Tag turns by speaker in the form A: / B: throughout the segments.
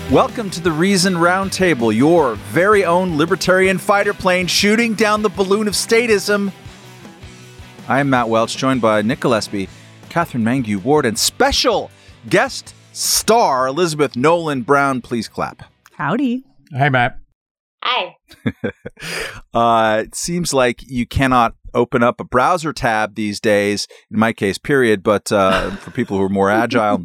A: Welcome to the Reason Roundtable, your very own libertarian fighter plane shooting down the balloon of statism. I am Matt Welch, joined by Nick Gillespie, Catherine Mangue Ward, and special guest star Elizabeth Nolan Brown. Please clap.
B: Howdy.
C: Hey, Matt.
D: Hi.
A: It seems like you cannot open up a browser tab these days, in my case, period, but for people who are more agile,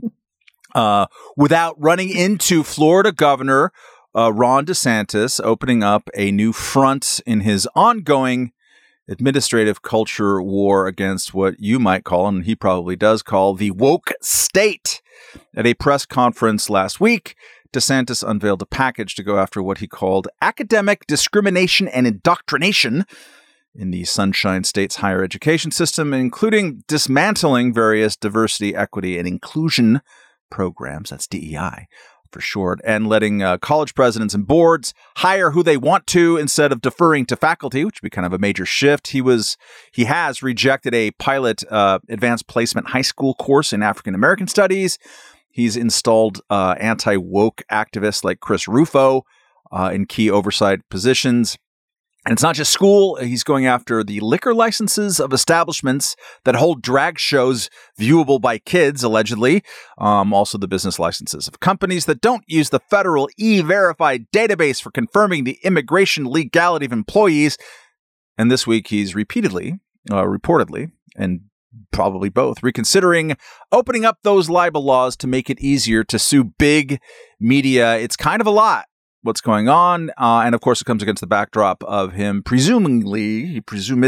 A: without running into Florida Governor Ron DeSantis opening up a new front in his ongoing administrative culture war against what you might call, and he probably does call, the woke state. At a press conference last week, DeSantis unveiled a package to go after what he called academic discrimination and indoctrination in the Sunshine State's higher education system, including dismantling various diversity, equity, and inclusion programs, that's DEI for short, and letting college presidents and boards hire who they want to instead of deferring to faculty, which would be kind of a major shift. He has rejected a pilot advanced placement high school course in African American studies. He's installed anti-woke activists like Chris Rufo in key oversight positions. And it's not just school. He's going after the liquor licenses of establishments that hold drag shows viewable by kids, allegedly. Also the business licenses of companies that don't use the federal E-Verified database for confirming the immigration legality of employees. And this week he's repeatedly, reportedly, and probably both, reconsidering opening up those libel laws to make it easier to sue big media. It's kind of a lot what's going on. And of course, it comes against the backdrop of him presumedly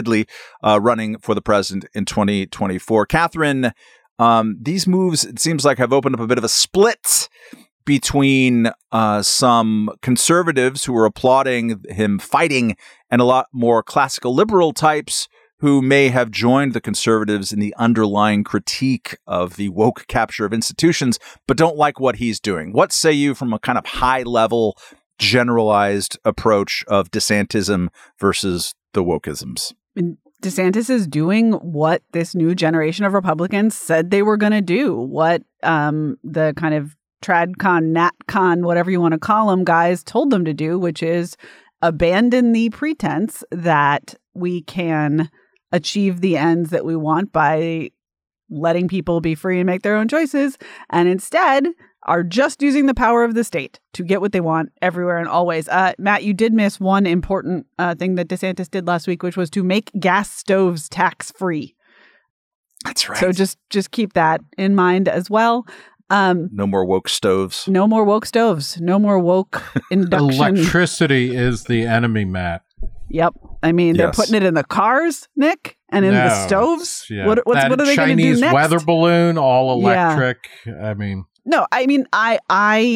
A: running for the president in 2024. Catherine, these moves, it seems like, have opened up a bit of a split between some conservatives who are applauding him fighting and a lot more classical liberal types who may have joined the conservatives in the underlying critique of the woke capture of institutions, but don't like what he's doing. What say you from a kind of high-level, generalized approach of DeSantism versus the wokeisms?
B: DeSantis is doing what this new generation of Republicans said they were going to do, what the kind of TradCon, NatCon, whatever you want to call them, guys told them to do, which is abandon the pretense that we can achieve the ends that we want by letting people be free and make their own choices, and instead are just using the power of the state to get what they want everywhere and always. Matt, you did miss one important thing that DeSantis did last week, which was to make gas stoves tax-free.
A: That's right.
B: So just keep that in mind as well.
A: No more woke stoves.
B: No more woke stoves. No more woke induction.
C: Electricity is the enemy, Matt.
B: Yep. I mean, they're putting it in the cars, Nick, and in the stoves.
C: Yeah.
B: What are they going to do next?
C: Chinese weather balloon, all electric. Yeah. I mean,
B: no. I mean, I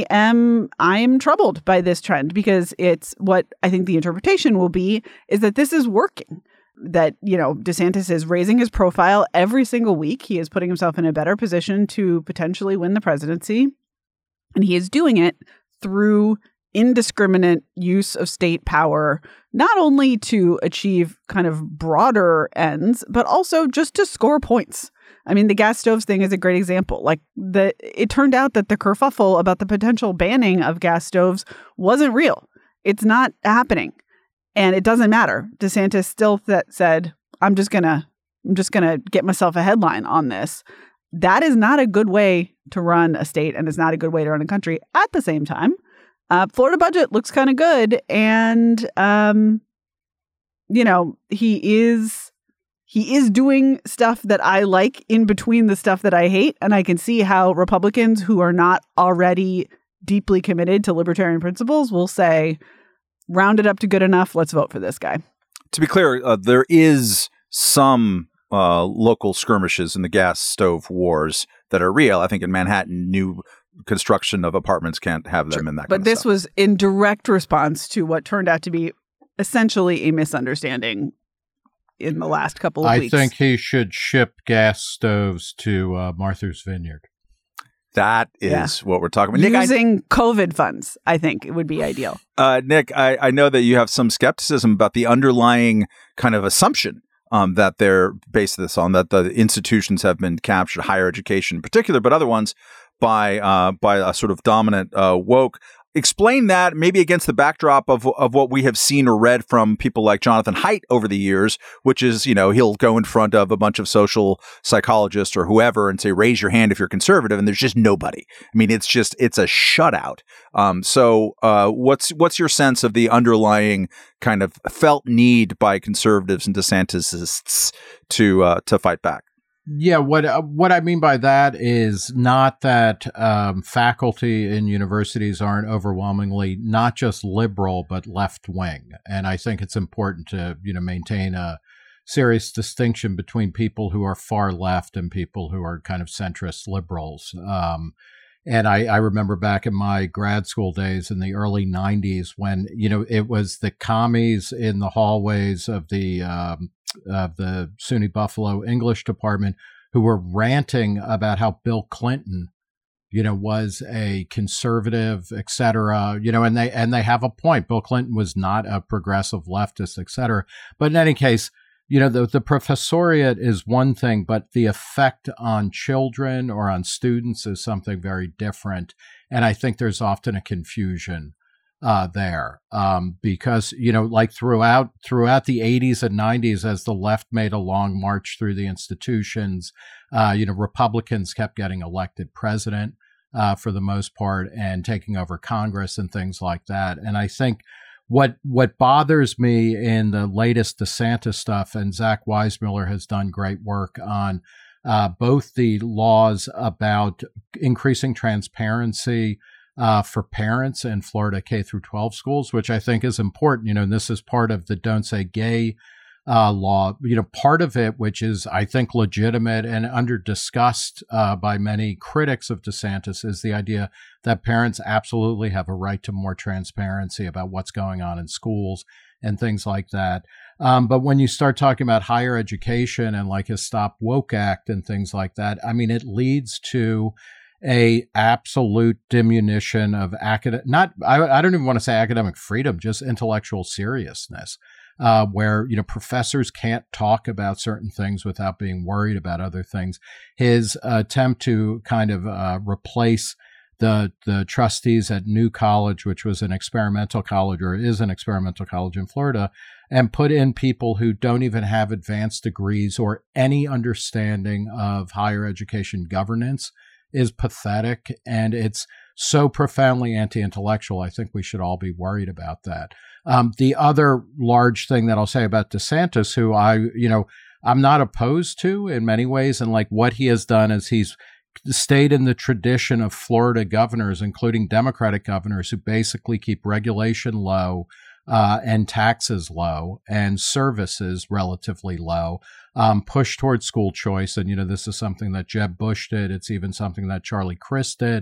B: am troubled by this trend because it's what I think the interpretation will be is that this is working. That, you know, DeSantis is raising his profile every single week. He is putting himself in a better position to potentially win the presidency, and he is doing it through indiscriminate use of state power, not only to achieve kind of broader ends, but also just to score points. I mean, the gas stoves thing is a great example. Like, it turned out that the kerfuffle about the potential banning of gas stoves wasn't real. It's not happening. And it doesn't matter. DeSantis still said, I'm just gonna get myself a headline on this. That is not a good way to run a state, and it's not a good way to run a country. At the same time, Florida budget looks kind of good, and you know, he is doing stuff that I like in between the stuff that I hate, and I can see how Republicans who are not already deeply committed to libertarian principles will say, round it up to good enough, let's vote for this guy.
A: To be clear, there is some local skirmishes in the gas stove wars that are real. I think in Manhattan, new construction of apartments can't have them in that kind of stuff.
B: But this was in direct response to what turned out to be essentially a misunderstanding in the last couple of weeks.
C: I think he should ship gas stoves to Martha's Vineyard.
A: That is what we're talking about. Nick,
B: using COVID funds, I think it would be ideal.
A: Nick, I know that you have some skepticism about the underlying kind of assumption that they're based this on, that the institutions have been captured, higher education in particular, but other ones by a sort of dominant woke. explain that maybe against the backdrop of what we have seen or read from people like Jonathan Haidt over the years, which is, he'll go in front of a bunch of social psychologists or whoever and say, raise your hand if you're conservative. And there's just nobody. I mean, it's a shutout. So what's your sense of the underlying kind of felt need by conservatives and DeSantisists to fight back?
C: Yeah, what I mean by that is not that faculty in universities aren't overwhelmingly not just liberal but left wing, and I think it's important to maintain a serious distinction between people who are far left and people who are kind of centrist liberals. And I remember back in my grad school days in the early 90s when, it was the commies in the hallways of the SUNY Buffalo English department who were ranting about how Bill Clinton, was a conservative, et cetera, and they have a point. Bill Clinton was not a progressive leftist, et cetera. But in any case, the professoriate is one thing, but the effect on children or on students is something very different. And I think there's often a confusion there because, like throughout the 80s and 90s, as the left made a long march through the institutions, Republicans kept getting elected president for the most part and taking over Congress and things like that. And I think what bothers me in the latest DeSantis stuff, and Zach Weissmuller has done great work on both the laws about increasing transparency for parents in Florida K through 12 schools, which I think is important. And this is part of the Don't Say Gay law. Part of it, which is, I think, legitimate and under discussed by many critics of DeSantis, is the idea that parents absolutely have a right to more transparency about what's going on in schools and things like that. But when you start talking about higher education and like his Stop Woke Act and things like that, I mean, it leads to a absolute diminution of I don't even want to say academic freedom, just intellectual seriousness, where, professors can't talk about certain things without being worried about other things. His attempt to kind of replace the trustees at New College, which was an experimental college or is an experimental college in Florida, and put in people who don't even have advanced degrees or any understanding of higher education governance is pathetic, and it's so profoundly anti-intellectual. I think we should all be worried about that. The other large thing that I'll say about DeSantis, who I'm not opposed to in many ways, and like what he has done is he's stayed in the tradition of Florida governors, including Democratic governors, who basically keep regulation low and taxes low and services relatively low, push towards school choice. And, this is something that Jeb Bush did. It's even something that Charlie Crist did,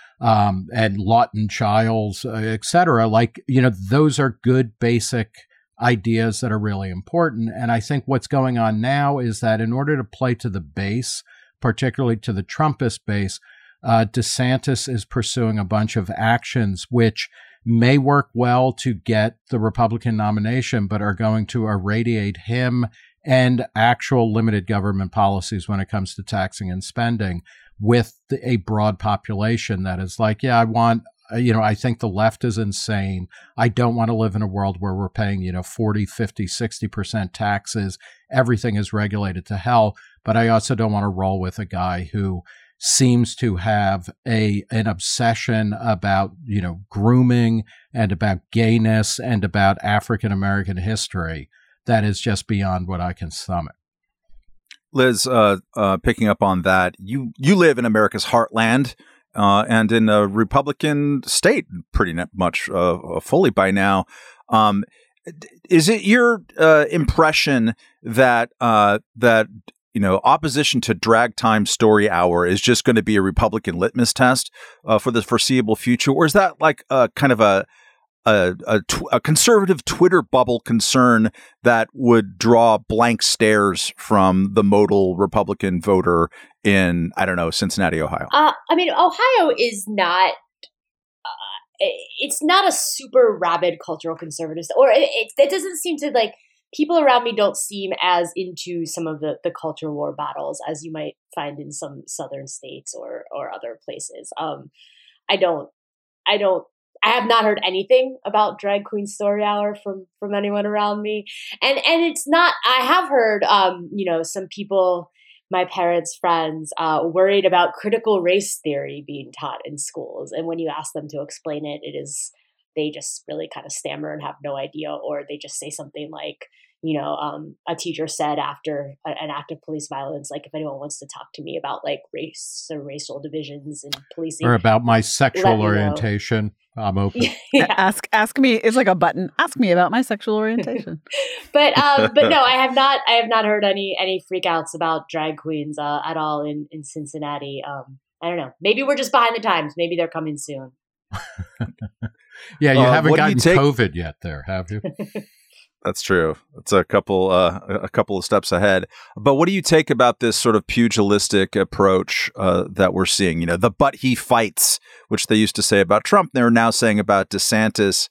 C: and Lawton Chiles, et cetera. Like, those are good basic ideas that are really important. And I think what's going on now is that in order to play to the base, particularly to the Trumpist base, DeSantis is pursuing a bunch of actions which may work well to get the Republican nomination, but are going to irradiate him and actual limited government policies when it comes to taxing and spending with a broad population that is like, yeah, I think the left is insane. I don't want to live in a world where we're paying, 40, 50, 60% taxes. Everything is regulated to hell. But I also don't want to roll with a guy who seems to have an obsession about, grooming and about gayness and about African American history that is just beyond what I can stomach.
A: Liz, picking up on that, you live in America's heartland and in a Republican state pretty much fully by now. Is it your impression that opposition to Drag Time Story Hour is just going to be a Republican litmus test for the foreseeable future, or is that like kind of a conservative Twitter bubble concern that would draw blank stares from the modal Republican voter in, I don't know, Cincinnati, Ohio?
D: Ohio is not. It's not a super rabid cultural conservative, or it doesn't seem to like. People around me don't seem as into some of the culture war battles as you might find in some southern states or other places. I I have not heard anything about Drag Queen Story Hour from anyone around me. And it's not, I have heard, some people, my parents' friends, worried about critical race theory being taught in schools. And when you ask them to explain it, they just really kind of stammer and have no idea, or they just say something like, a teacher said after an act of police violence, like, if anyone wants to talk to me about like race or racial divisions in policing,
C: or about my sexual orientation, I'm open.
B: Yeah. Ask me. It's like a button. Ask me about my sexual orientation.
D: but no, I have not heard any freakouts about drag queens at all in Cincinnati. I don't know. Maybe we're just behind the times. Maybe they're coming soon.
C: Yeah, you haven't gotten COVID yet there, have you?
A: That's true. It's a couple of steps ahead. But what do you take about this sort of pugilistic approach that we're seeing? The but he fights, which they used to say about Trump, they're now saying about DeSantis.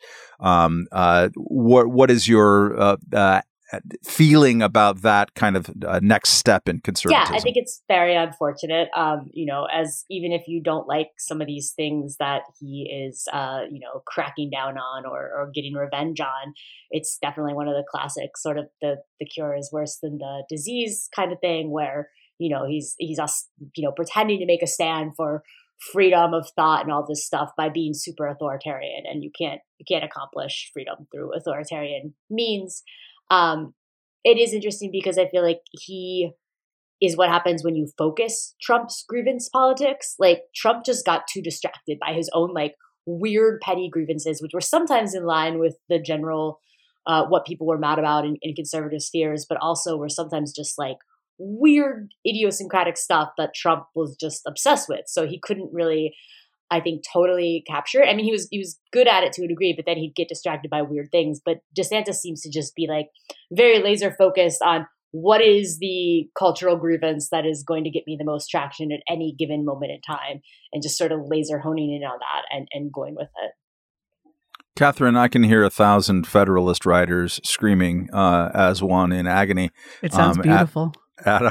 A: What is your feeling about that kind of next step in conservatism?
D: Yeah, I think it's very unfortunate. As even if you don't like some of these things that he is, cracking down on or getting revenge on, it's definitely one of the classic sort of the cure is worse than the disease kind of thing, where he's pretending to make a stand for freedom of thought and all this stuff by being super authoritarian, and you can't accomplish freedom through authoritarian means. It is interesting because I feel like he is what happens when you focus Trump's grievance politics. Like, Trump just got too distracted by his own like weird petty grievances, which were sometimes in line with the general what people were mad about in conservative spheres, but also were sometimes just like weird idiosyncratic stuff that Trump was just obsessed with. So he couldn't really, I think, totally capture. I mean, he was good at it to a degree, but then he'd get distracted by weird things. But DeSantis seems to just be like very laser focused on what is the cultural grievance that is going to get me the most traction at any given moment in time, and just sort of laser honing in on that and going with it.
A: Catherine, I can hear 1,000 Federalist writers screaming as one in agony.
B: It sounds beautiful.
A: At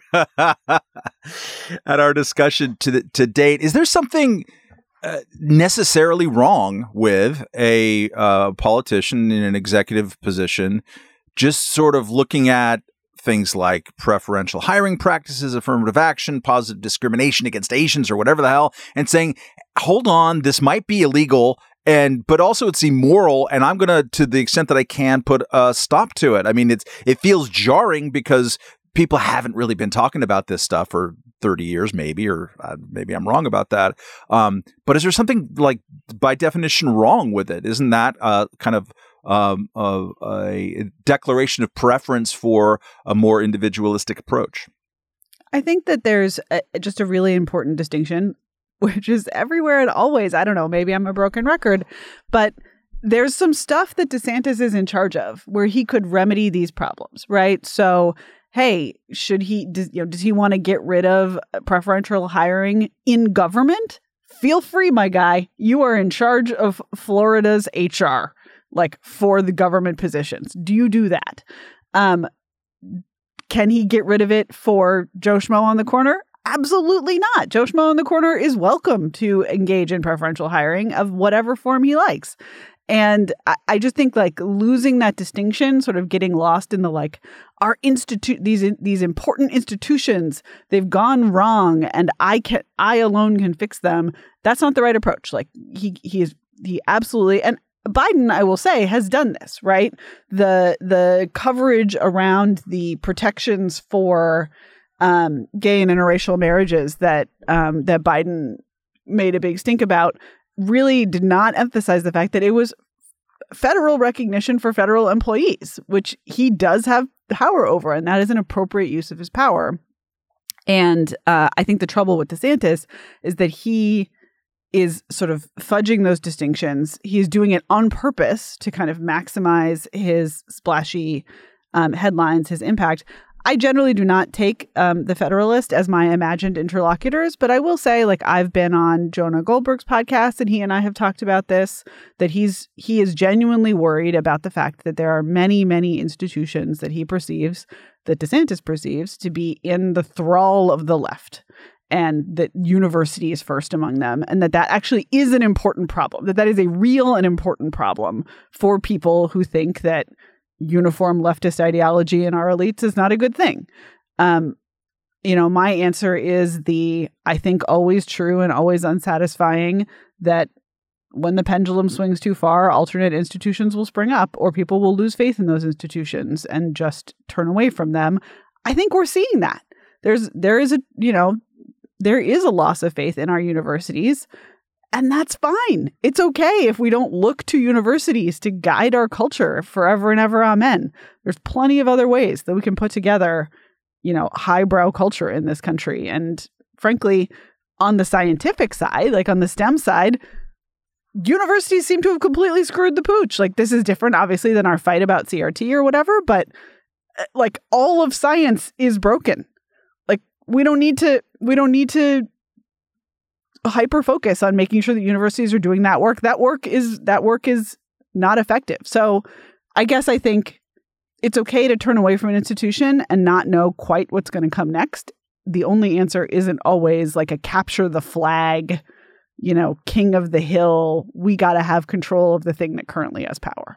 A: our discussion to date. Is there something necessarily wrong with a politician in an executive position just sort of looking at things like preferential hiring practices, affirmative action, positive discrimination against Asians, or whatever the hell, and saying, hold on, this might be illegal, but also it's immoral, and I'm going to the extent that I can, put a stop to it. I mean, it feels jarring because people haven't really been talking about this stuff for 30 years, maybe, or maybe I'm wrong about that. But is there something like by definition wrong with it? Isn't that kind of a declaration of preference for a more individualistic approach?
B: I think that there's just a really important distinction, which is everywhere and always. I don't know, maybe I'm a broken record, but there's some stuff that DeSantis is in charge of where he could remedy these problems, right? So, hey, does he want to get rid of preferential hiring in government? Feel free, my guy. You are in charge of Florida's HR, like for the government positions. Do you do that? Can he get rid of it for Joe Schmo on the corner? Absolutely not. Joe Schmo on the corner is welcome to engage in preferential hiring of whatever form he likes. And I just think like losing that distinction, sort of getting lost in the like our these important institutions, they've gone wrong, and I alone can fix them. That's not the right approach. Like he absolutely, and Biden, I will say, has done this, right? The coverage around the protections for gay and interracial marriages that Biden made a big stink about really did not emphasize the fact that it was federal recognition for federal employees, which he does have power over, and that is an appropriate use of his power. And I think the trouble with DeSantis is that he is sort of fudging those distinctions. He's doing it on purpose to kind of maximize his splashy headlines, his impact. I generally do not take the Federalist as my imagined interlocutors, but I will say, like, I've been on Jonah Goldberg's podcast, and he and I have talked about this, that he is genuinely worried about the fact that there are many, many institutions that he perceives, that DeSantis perceives, to be in the thrall of the left. and that university is first among them, and that actually is an important problem, that is a real and important problem for people who think that uniform leftist ideology in our elites is not a good thing. My answer is I think always true and always unsatisfying that when the pendulum swings too far, alternate institutions will spring up, or people will lose faith in those institutions and just turn away from them. I think we're seeing that. There is a loss of faith in our universities, and that's fine. It's okay if we don't look to universities to guide our culture forever and ever. Amen. There's plenty of other ways that we can put together, highbrow culture in this country. And frankly, on the scientific side, like on the STEM side, universities seem to have completely screwed the pooch. Like, this is different, obviously, than our fight about CRT or whatever, but like all of science is broken. Like, we don't need to hyper focus on making sure that universities are doing that work. That work is not effective. So I guess I think it's okay to turn away from an institution and not know quite what's going to come next. The only answer isn't always like a capture the flag, king of the hill. We got to have control of the thing that currently has power.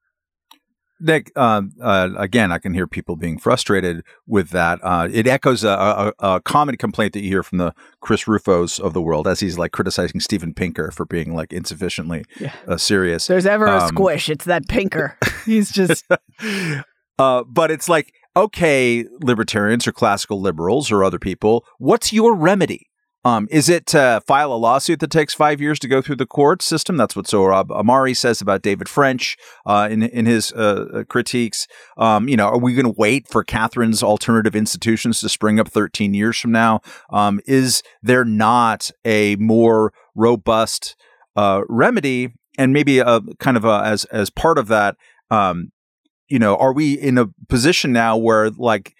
A: Nick, again, I can hear people being frustrated with that. It echoes a common complaint that you hear from the Chris Rufos of the world, as he's like criticizing Steven Pinker for being like insufficiently serious.
B: There's ever a squish, it's that Pinker. He's just.
A: But it's like, okay, libertarians or classical liberals or other people, what's your remedy? Is it to file a lawsuit that takes 5 years to go through the court system? That's what Sohrab Ahmari says about David French in his critiques. Are we going to wait for Catherine's alternative institutions to spring up 13 years from now? Is there not a more robust remedy? And maybe as part of that, are we in a position now where like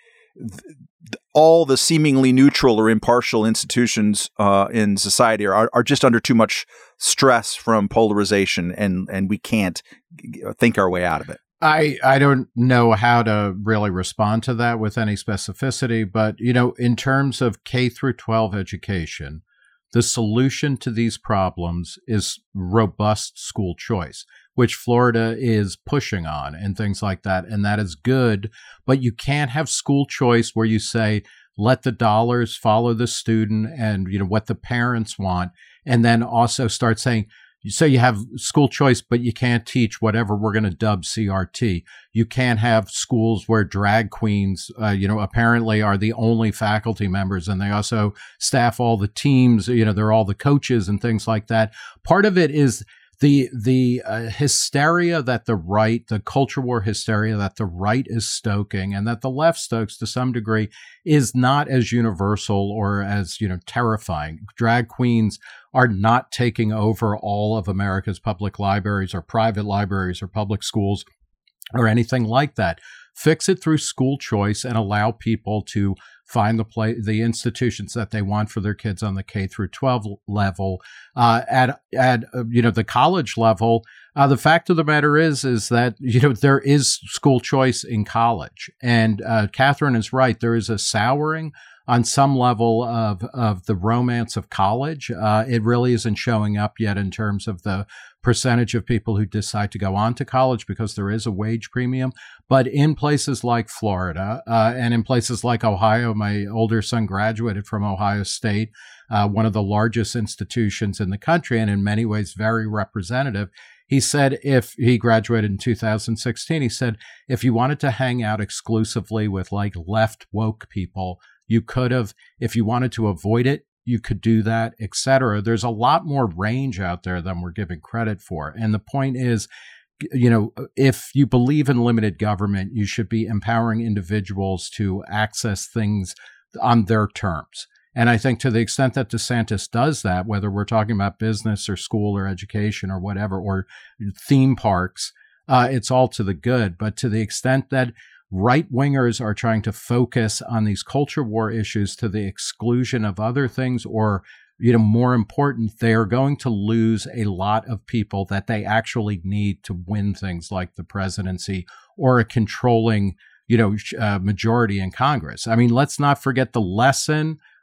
A: all the seemingly neutral or impartial institutions in society are just under too much stress from polarization, and we can't think our way out of it?
C: I don't know how to really respond to that with any specificity, but in terms of K through 12 education, the solution to these problems is robust school choice, which Florida is pushing on and things like that. And that is good. But you can't have school choice where you say, let the dollars follow the student and, what the parents want. And then also start saying, so you have school choice, but you can't teach whatever we're going to dub CRT. You can't have schools where drag queens, apparently are the only faculty members, and they also staff all the teams. They're all the coaches and things like that. Part of it is the hysteria that the culture war hysteria that the right is stoking and that the left stokes to some degree is not as universal or as, terrifying. Drag queens are not taking over all of America's public libraries or private libraries or public schools or anything like that. Fix it through school choice and allow people to find the institutions that they want for their kids on the K through 12 level. At the college level, the fact of the matter is that there is school choice in college, and Catherine is right. There is a souring on some level of the romance of college. It really isn't showing up yet in terms of the percentage of people who decide to go on to college because there is a wage premium. But in places like Florida and in places like Ohio, my older son graduated from Ohio State, one of the largest institutions in the country and in many ways very representative. He said if he graduated in 2016, he said if you wanted to hang out exclusively with like left woke people, you could have, if you wanted to avoid it, you could do that, et cetera. There's a lot more range out there than we're giving credit for. And the point is, if you believe in limited government, you should be empowering individuals to access things on their terms. And I think to the extent that DeSantis does that, whether we're talking about business or school or education or whatever, or theme parks, it's all to the good. But to the extent that right-wingers are trying to focus on these culture war issues to the exclusion of other things, or, more important, they are going to lose a lot of people that they actually need to win things like the presidency or a controlling, majority in Congress. I mean, let's not forget the lesson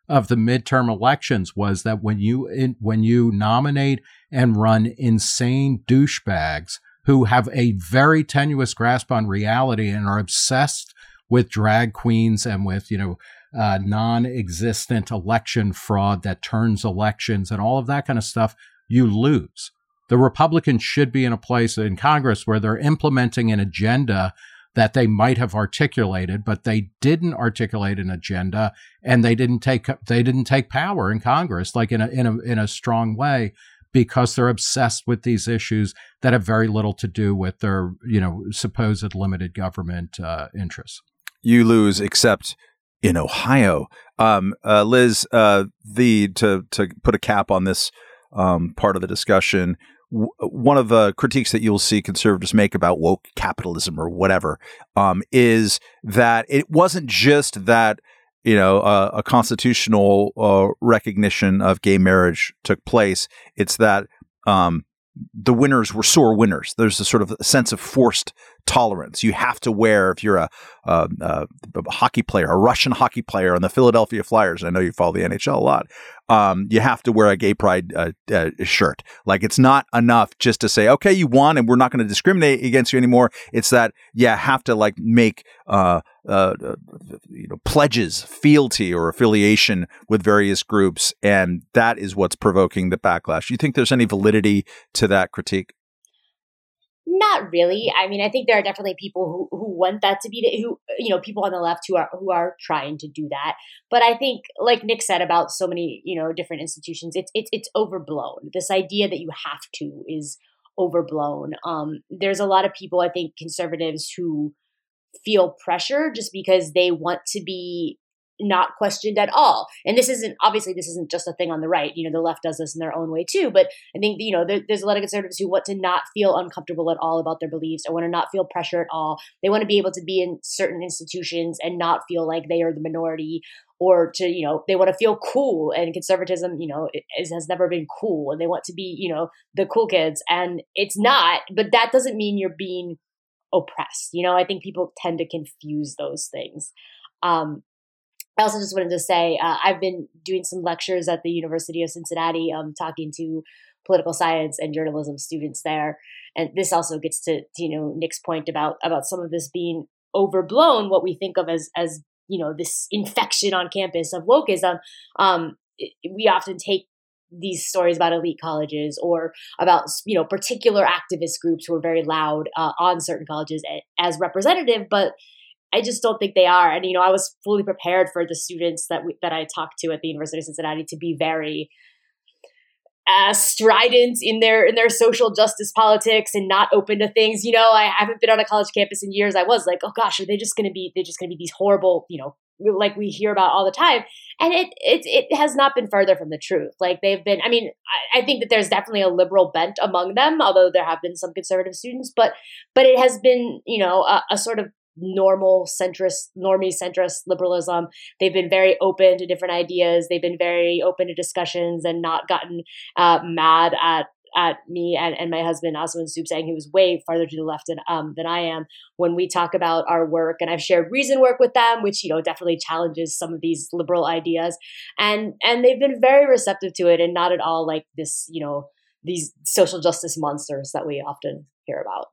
C: of the midterm elections was that when you nominate and run insane douchebags who have a very tenuous grasp on reality and are obsessed with drag queens and with, non-existent election fraud that turns elections and all of that kind of stuff, you lose. The Republicans should be in a place in Congress where they're implementing an agenda that they might have articulated, but they didn't articulate an agenda, and they didn't take power in Congress like in a strong way, because they're obsessed with these issues that have very little to do with their supposed limited government interests.
A: You lose, except in Ohio. Liz, to put a cap on this part of the discussion, one of the critiques that you'll see conservatives make about woke capitalism or whatever is that it wasn't just that a constitutional recognition of gay marriage took place. It's that the winners were sore winners. There's a sort of sense of forced tolerance. You have to wear, if you're a hockey player, a Russian hockey player on the Philadelphia Flyers, I know you follow the NHL a lot, you have to wear a gay pride shirt. Like, it's not enough just to say, okay, you won and we're not going to discriminate against you anymore. It's that you have to make pledges, fealty or affiliation with various groups. And that is what's provoking the backlash. Do you think there's any validity to that critique?
D: Not really. I mean, I think there are definitely people who want that to be people on the left who are trying to do that. But I think, like Nick said about so many, different institutions, it's overblown. This idea that you have to is overblown. There's a lot of people, I think, conservatives who feel pressure just because they want to be not questioned at all. And this isn't just a thing on the right. The left does this in their own way too. But I think, there's a lot of conservatives who want to not feel uncomfortable at all about their beliefs or want to not feel pressure at all. They want to be able to be in certain institutions and not feel like they are the minority, or to, they want to feel cool. And conservatism, has never been cool. And they want to be, the cool kids. And it's not, but that doesn't mean you're being oppressed. I think people tend to confuse those things. I also just wanted to say, I've been doing some lectures at the University of Cincinnati, talking to political science and journalism students there. And this also gets to Nick's point about some of this being overblown, what we think of as this infection on campus of wokeism. We often take these stories about elite colleges or about, particular activist groups who are very loud on certain colleges as representative, but I just don't think they are. And, I was fully prepared for the students that I talked to at the University of Cincinnati to be very strident in their social justice politics and not open to things. I haven't been on a college campus in years. I was like, oh gosh, are they just going to be these horrible, like we hear about all the time. And it has not been further from the truth. Like they've been, I think that there's definitely a liberal bent among them, although there have been some conservative students, but it has been, a sort of normie centrist liberalism. They've been very open to different ideas. They've been very open to discussions and not gotten mad at me and my husband Aswan Soub Sang, who's way farther to the left than I am, when we talk about our work. And I've shared Reason work with them, which definitely challenges some of these liberal ideas, and they've been very receptive to it and not at all like this these social justice monsters that we often hear about.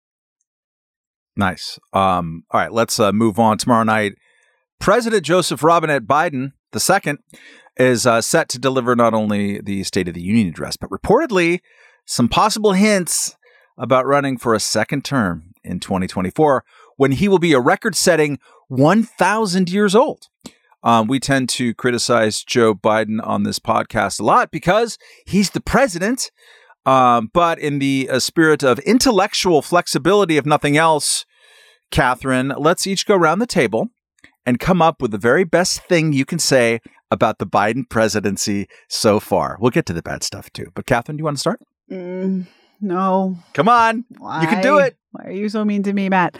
A: Nice. All right, let's move on. Tomorrow night, President Joseph Robinette Biden II is set to deliver not only the State of the Union address, but reportedly some possible hints about running for a second term in 2024, when he will be a record-setting 1,000 years old. We tend to criticize Joe Biden on this podcast a lot because he's the president. But in the spirit of intellectual flexibility, if nothing else, Catherine, let's each go around the table and come up with the very best thing you can say about the Biden presidency so far. We'll get to the bad stuff too. But Catherine, do you want to start?
B: No.
A: Come on.
B: Why?
A: You can do it.
B: Why are you so mean to me, Matt?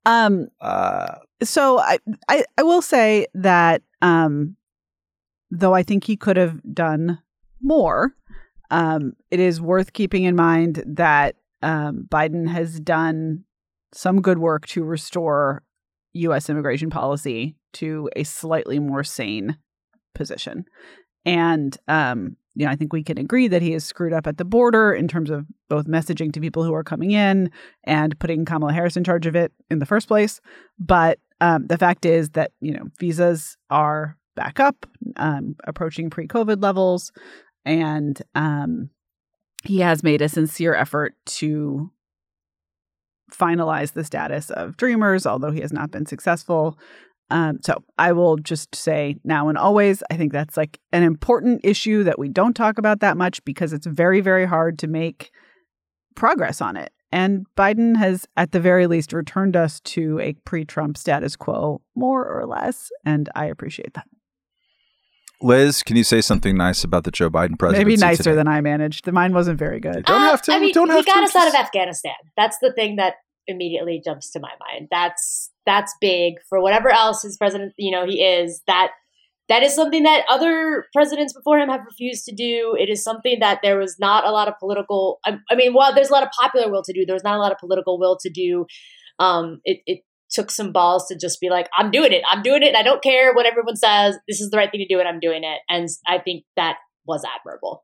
B: So I will say that though I think he could have done more, it is worth keeping in mind that Biden has done some good work to restore U.S. immigration policy to a slightly more sane position. And, I think we can agree that he is screwed up at the border in terms of both messaging to people who are coming in and putting Kamala Harris in charge of it in the first place. But the fact is that, visas are back up, approaching pre-COVID levels. And he has made a sincere effort to finalize the status of Dreamers, although he has not been successful. So I will just say now and always, I think that's like an important issue that we don't talk about that much because it's very, very hard to make progress on it. And Biden has, at the very least, returned us to a pre-Trump status quo, more or less. And I appreciate that.
A: Liz, can you say something nice about the Joe Biden presidency?
B: Maybe nicer
A: today?
B: than I managed. Mine wasn't very good.
A: You don't have to.
D: He got us out of Afghanistan. That's the thing that immediately jumps to my mind. That's big for whatever else his president, he is. That is something that other presidents before him have refused to do. It is something that there was not a lot of political. While there's a lot of popular will to do, there's not a lot of political will to do. It took some balls to just be like, I'm doing it. And I don't care what everyone says. This is the right thing to do, and I'm doing it. And I think that was admirable.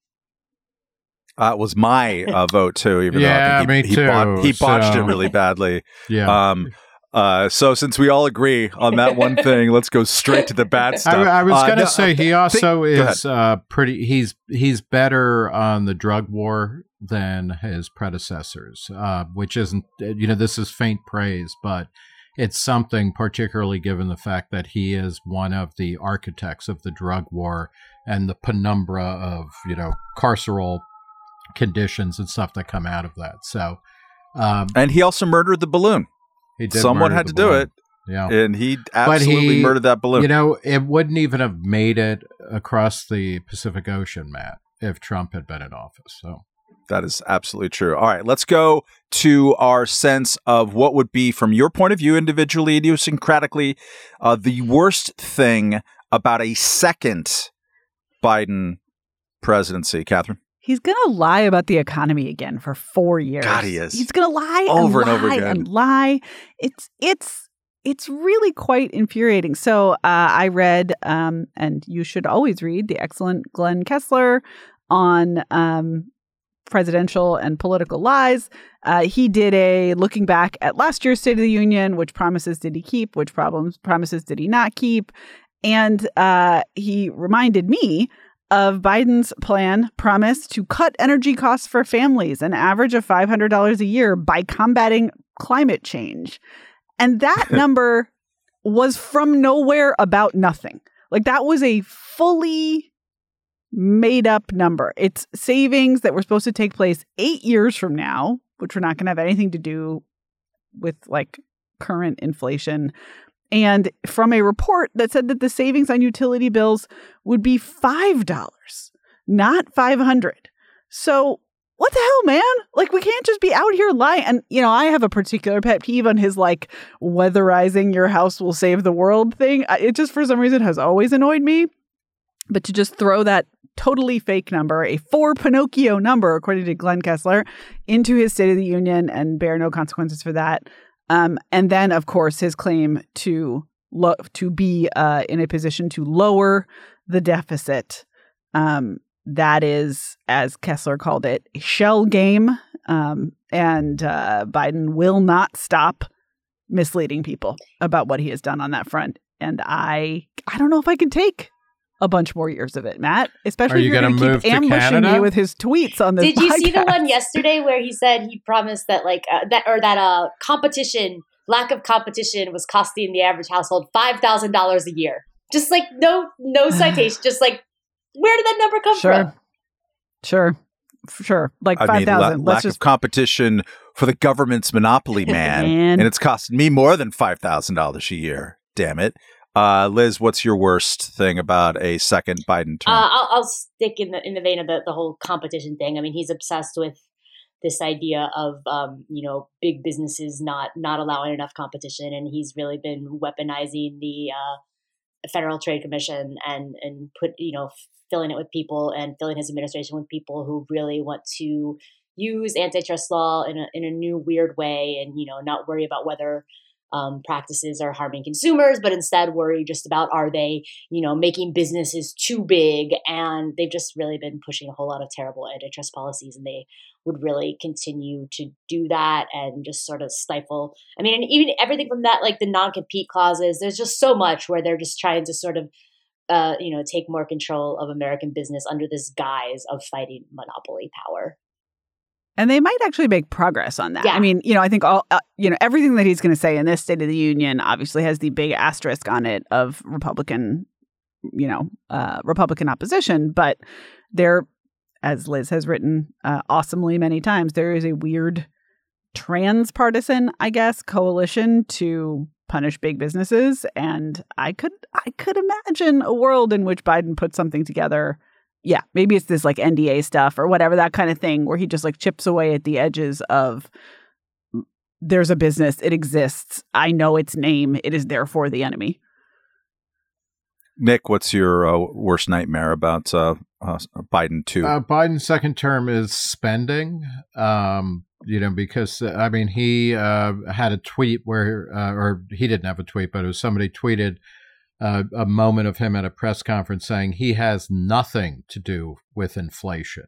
A: It was my vote too, even though I think he botched it really badly.
C: Yeah.
A: So since we all agree on that one thing, let's go straight to the bad stuff.
C: I was going to say he also is pretty. He's better on the drug war than his predecessors, which isn't. This is faint praise, but it's something, particularly given the fact that he is one of the architects of the drug war and the penumbra of carceral conditions and stuff that come out of that. So,
A: and he also murdered the balloon. Someone had to do it.
C: Yeah.
A: And he absolutely murdered that balloon.
C: It wouldn't even have made it across the Pacific Ocean, Matt, if Trump had been in office. So
A: that is absolutely true. All right, let's go to our sense of what would be, from your point of view, individually, idiosyncratically, the worst thing about a second Biden presidency. Catherine?
B: He's going to lie about the economy again for 4 years.
A: God, he is.
B: He's going to lie
A: over and over again.
B: And lie. It's really quite infuriating. So I read, and you should always read, the excellent Glenn Kessler on presidential and political lies. He did a looking back at last year's State of the Union, which promises did he keep, which promises did he not keep. And he reminded me of Biden's promise to cut energy costs for families, an average of $500 a year, by combating climate change. And that number was from nowhere, about nothing. Like, that was a fully made up number. It's savings that were supposed to take place 8 years from now, which were not going to have anything to do with like current inflation. And from a report that said that the savings on utility bills would be $5, not $500. So what the hell, man? Like, we can't just be out here lying. And, I have a particular pet peeve on his like weatherizing your house will save the world thing. It just, for some reason, has always annoyed me. But to just throw that totally fake number, a for Pinocchio number, according to Glenn Kessler, into his State of the Union and bear no consequences for that. And then, of course, his claim to be in a position to lower the deficit. That is, as Kessler called it, a shell game. And Biden will not stop misleading people about what he has done on that front. And I don't know if I can take a bunch more years of it, Matt. Especially if you're going to keep ambushing me with his tweets on this podcast.
D: Did you see the one yesterday where he said he promised that competition, lack of competition, was costing the average household $5,000 a year? Just like no citation. Just like, where did that number come from?
B: Sure. Like 5,000.
A: Lack of competition for the government's monopoly, man. And it's costing me more than $5,000 a year. Damn it. Liz, what's your worst thing about a second Biden term?
D: I'll stick in the vein of the whole competition thing. I mean, he's obsessed with this idea of big businesses not allowing enough competition, and he's really been weaponizing the Federal Trade Commission and filling it with people and filling his administration with people who really want to use antitrust law in a new weird way, and not worry about whether practices are harming consumers, but instead worry just about, are they, making businesses too big? And they've just really been pushing a whole lot of terrible antitrust policies, and they would really continue to do that and just sort of stifle. I mean, and even everything from that, like the non-compete clauses, there's just so much where they're just trying to sort of, take more control of American business under this guise of fighting monopoly power.
B: And they might actually make progress on that.
D: Yeah.
B: I mean, I think everything that he's going to say in this State of the Union obviously has the big asterisk on it of Republican opposition. But there, as Liz has written awesomely many times, there is a weird transpartisan, I guess, coalition to punish big businesses. And I could imagine a world in which Biden puts something together. Yeah, maybe it's this like NDA stuff or whatever, that kind of thing, where he just like chips away at the edges of, there's a business, it exists, I know its name, it is therefore the enemy.
A: Nick, what's your worst nightmare about Biden 2?
C: Biden's second term is spending, because, he had a tweet where, or he didn't have a tweet, but it was somebody tweeted a moment of him at a press conference saying he has nothing to do with inflation.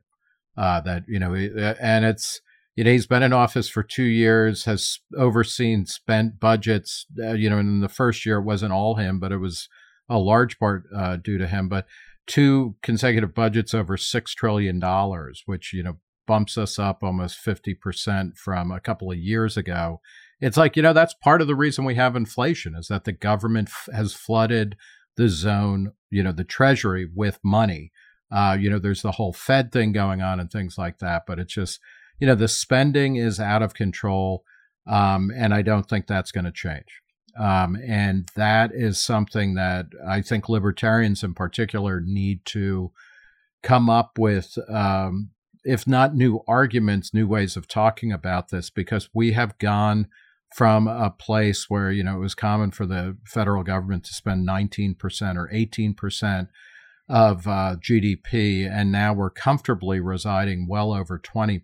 C: And it's, he's been in office for 2 years, has overseen spent budgets, in the first year it wasn't all him, but it was a large part due to him. But 2 consecutive budgets over $6 trillion, which, bumps us up almost 50% from a couple of years ago. It's like, that's part of the reason we have inflation, is that the government has flooded the zone, the Treasury with money. There's the whole Fed thing going on and things like that. But it's just, the spending is out of control. And I don't think that's going to change. And that is something that I think libertarians in particular need to come up with, if not new arguments, new ways of talking about this, because we have gone from a place where, it was common for the federal government to spend 19% or 18% of GDP, and now we're comfortably residing well over 20%.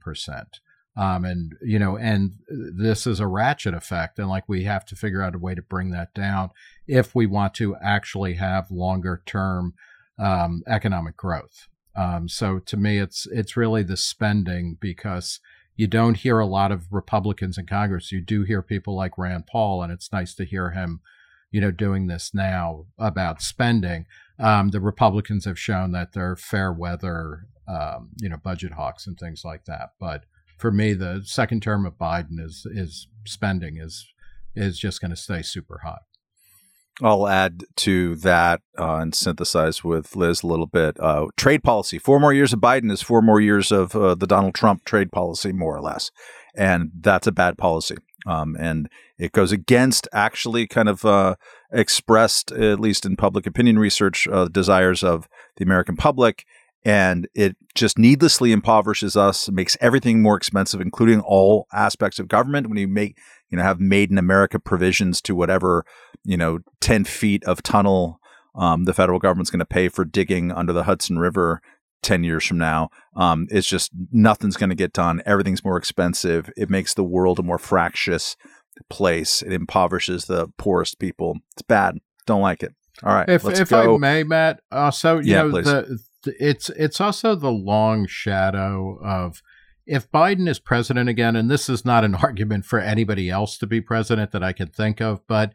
C: And this is a ratchet effect, and like we have to figure out a way to bring that down if we want to actually have longer term economic growth. So to me, it's really the spending, because you don't hear a lot of Republicans in Congress. You do hear people like Rand Paul, and it's nice to hear him, doing this now about spending. The Republicans have shown that they're fair weather, budget hawks and things like that. But for me, the second term of Biden is spending is just going to stay super hot.
A: I'll add to that and synthesize with Liz a little bit. Trade policy. 4 more years of Biden is 4 more years of the Donald Trump trade policy, more or less. And that's a bad policy. And it goes against actually kind of expressed, at least in public opinion research, desires of the American public. And it just needlessly impoverishes us, makes everything more expensive, including all aspects of government. When you have made in America provisions to whatever, 10 feet of tunnel the federal government's going to pay for digging under the Hudson River 10 years from now, it's just nothing's going to get done. Everything's more expensive. It makes the world a more fractious place. It impoverishes the poorest people. It's bad. Don't like it. All right.
C: If
A: go.
C: I may, Matt, also,
A: please.
C: It's also the long shadow of, if Biden is president again, and this is not an argument for anybody else to be president that I can think of, but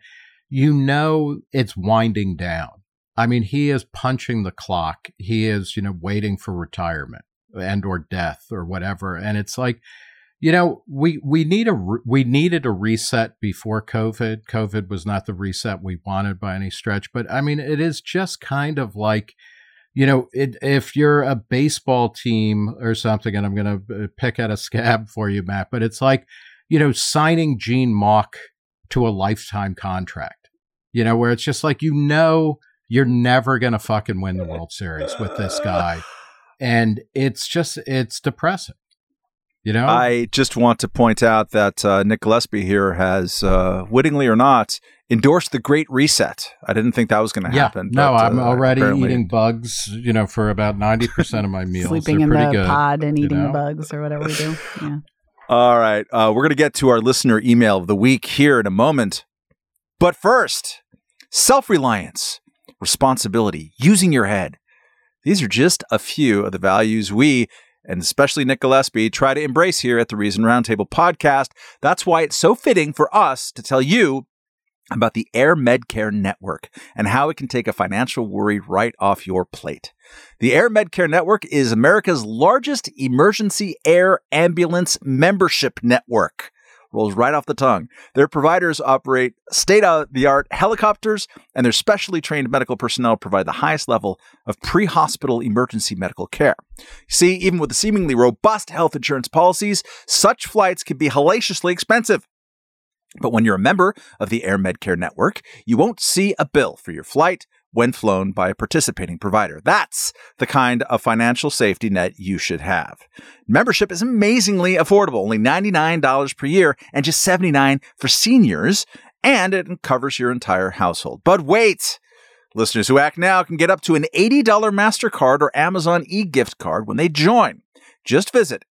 C: it's winding down. I mean, he is punching the clock. He is, waiting for retirement and or death or whatever. And it's like, we needed a reset before COVID. COVID was not the reset we wanted by any stretch. But I mean, it is just kind of like, if you're a baseball team or something, and I'm going to pick at a scab for you, Matt, but it's like, signing Gene Mauch to a lifetime contract, where it's just like, you're never going to fucking win the World Series with this guy. And it's depressing.
A: I just want to point out that Nick Gillespie here has, wittingly or not, endorsed the Great Reset. I didn't think that was going to happen.
C: No,
A: but,
C: I'm already eating bugs, for about 90% of my meals.
B: Sleeping
C: They're
B: in
C: pretty
B: the
C: good,
B: pod and eating the bugs or whatever we do. Yeah.
A: All right. We're going to get to our listener email of the week here in a moment. But first, self-reliance, responsibility, using your head. These are just a few of the values we, and especially Nick Gillespie, try to embrace here at the Reason Roundtable podcast. That's why it's so fitting for us to tell you about the Air Medcare Network and how it can take a financial worry right off your plate. The Air Medcare Network is America's largest emergency air ambulance membership network. Rolls right off the tongue. Their providers operate state-of-the-art helicopters, and their specially trained medical personnel provide the highest level of pre-hospital emergency medical care. See, even with the seemingly robust health insurance policies, such flights can be hellaciously expensive. But when you're a member of the Air Medcare Network, you won't see a bill for your flight when flown by a participating provider. That's the kind of financial safety net you should have. Membership is amazingly affordable, only $99 per year and just $79 for seniors, and it covers your entire household. But wait! Listeners who act now can get up to an $80 MasterCard or Amazon e-gift card when they join. Just visit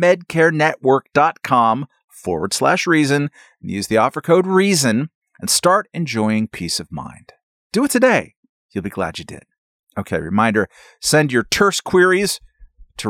A: airmedcarenetwork.com/reason and use the offer code REASON and start enjoying peace of mind. Do it today. You'll be glad you did. Okay, reminder, send your terse queries to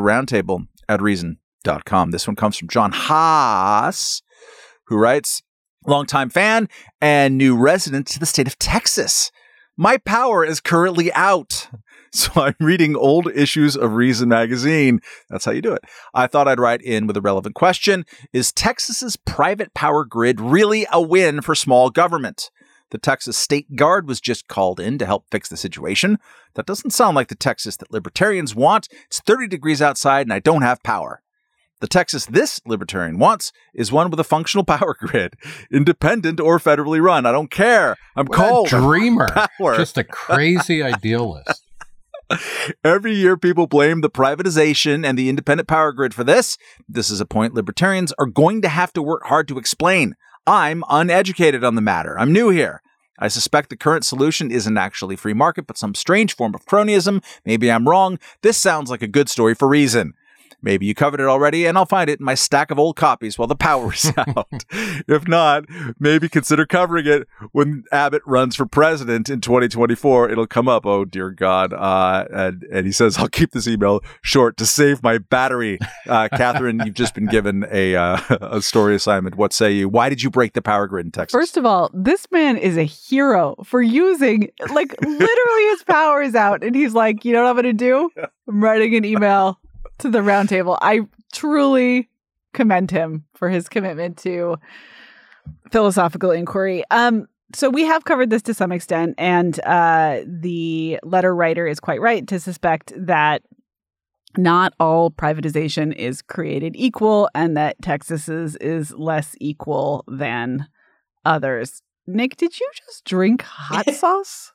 A: roundtable@reason.com. This one comes from John Haas, who writes, longtime fan and new resident to the state of Texas. My power is currently out, so I'm reading old issues of Reason magazine. That's how you do it. I thought I'd write in with a relevant question. Is Texas's private power grid really a win for small government? The Texas State Guard was just called in to help fix the situation. That doesn't sound like the Texas that libertarians want. It's 30 degrees outside and I don't have power. The Texas this libertarian wants is one with a functional power grid, independent or federally run. I don't care. I'm cold.
C: A dreamer. Power. Just a crazy idealist.
A: Every year, people blame the privatization and the independent power grid for this. This is a point libertarians are going to have to work hard to explain. I'm uneducated on the matter. I'm new here. I suspect the current solution isn't actually free market, but some strange form of cronyism. Maybe I'm wrong. This sounds like a good story for Reason. Maybe you covered it already, and I'll find it in my stack of old copies while the power is out. If not, maybe consider covering it when Abbott runs for president in 2024. It'll come up. Oh, dear God. And he says, I'll keep this email short to save my battery. Catherine, you've just been given a story assignment. What say you? Why did you break the power grid in Texas?
B: First of all, this man is a hero for using, like, literally his power is out. And he's like, you know what I'm going to do? I'm writing an email to the roundtable. I truly commend him for his commitment to philosophical inquiry. So we have covered this to some extent, and the letter writer is quite right to suspect that not all privatization is created equal, and that Texas's is less equal than others. Nick, did you just drink hot sauce?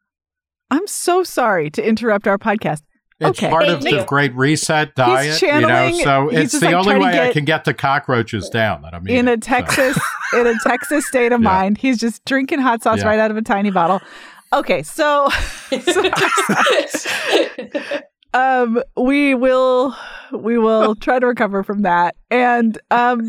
B: I'm so sorry to interrupt our podcast.
C: It's part of the Great Reset diet, so it's the only way I can get the cockroaches down. That I'm eating,
B: in a Texas state of mind. He's just drinking hot sauce right out of a tiny bottle. Okay, so we will try to recover from that, and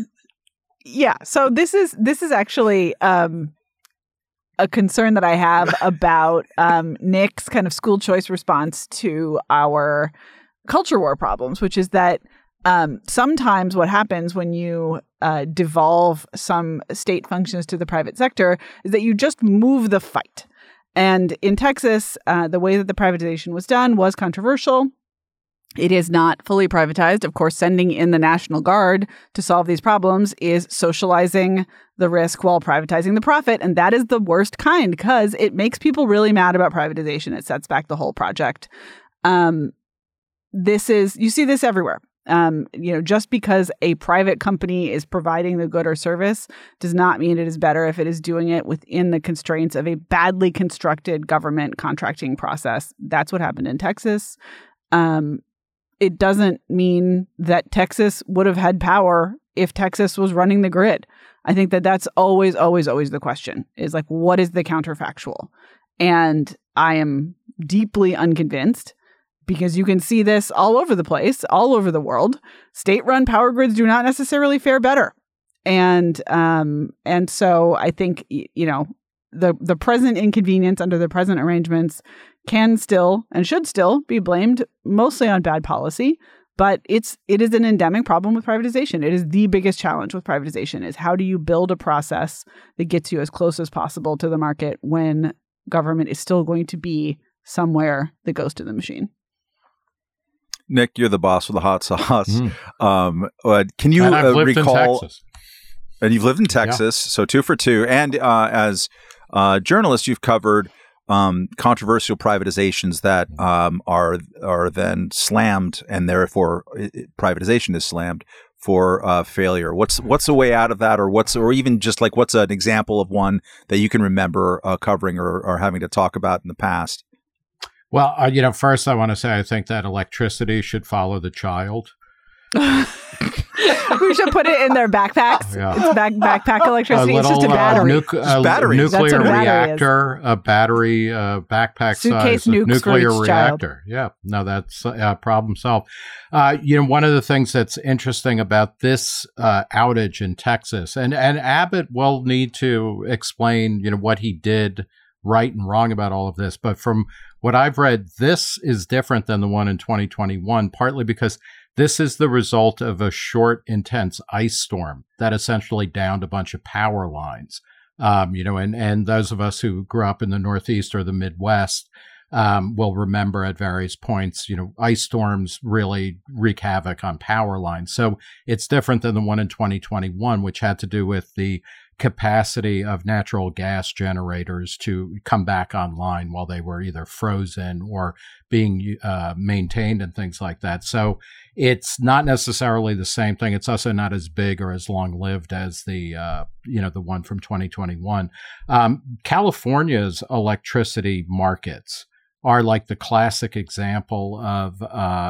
B: so this is actually a concern that I have about Nick's kind of school choice response to our culture war problems, which is that sometimes what happens when you devolve some state functions to the private sector is that you just move the fight. And in Texas, the way that the privatization was done was controversial. It is not fully privatized. Of course, sending in the National Guard to solve these problems is socializing the risk while privatizing the profit. And that is the worst kind because it makes people really mad about privatization. It sets back the whole project. You see this everywhere. Just because a private company is providing the good or service does not mean it is better if it is doing it within the constraints of a badly constructed government contracting process. That's what happened in Texas. It doesn't mean that Texas would have had power if Texas was running the grid. I think that that's always, always, always the question is like, what is the counterfactual? And I am deeply unconvinced because you can see this all over the place, all over the world. State-run power grids do not necessarily fare better. And so I think, the present inconvenience under the present arrangements can still and should still be blamed mostly on bad policy. But it is an endemic problem with privatization. It is the biggest challenge with privatization is how do you build a process that gets you as close as possible to the market when government is still going to be somewhere that goes to the machine.
A: Nick, you're the boss with the hot sauce. Can you
C: and I've lived
A: recall?
C: in Texas.
A: And you've lived in Texas, so 2 for 2. And as a journalist, you've covered controversial privatizations that are then slammed, and therefore privatization is slammed for failure. What's a way out of that, or even just like what's an example of one that you can remember covering or having to talk about in the past?
C: Well, first I want to say I think that electricity should follow the child.
B: We should put it in their backpacks.
C: Yeah.
B: It's backpack electricity.
C: It's
B: just a battery.
C: Nuclear reactor, a battery, backpack
B: Suitcase
C: size
B: nukes
C: nuclear
B: for each
C: reactor.
B: child.
C: Yeah, no, that's problem solved. One of the things that's interesting about this outage in Texas, and Abbott will need to explain, what he did right and wrong about all of this. But from what I've read, this is different than the one in 2021, partly because this is the result of a short, intense ice storm that essentially downed a bunch of power lines. And those of us who grew up in the Northeast or the Midwest will remember at various points, ice storms really wreak havoc on power lines. So it's different than the one in 2021, which had to do with the capacity of natural gas generators to come back online while they were either frozen or being maintained and things like that. So it's not necessarily the same thing. It's also not as big or as long-lived as the one from 2021. California's electricity markets are like the classic example of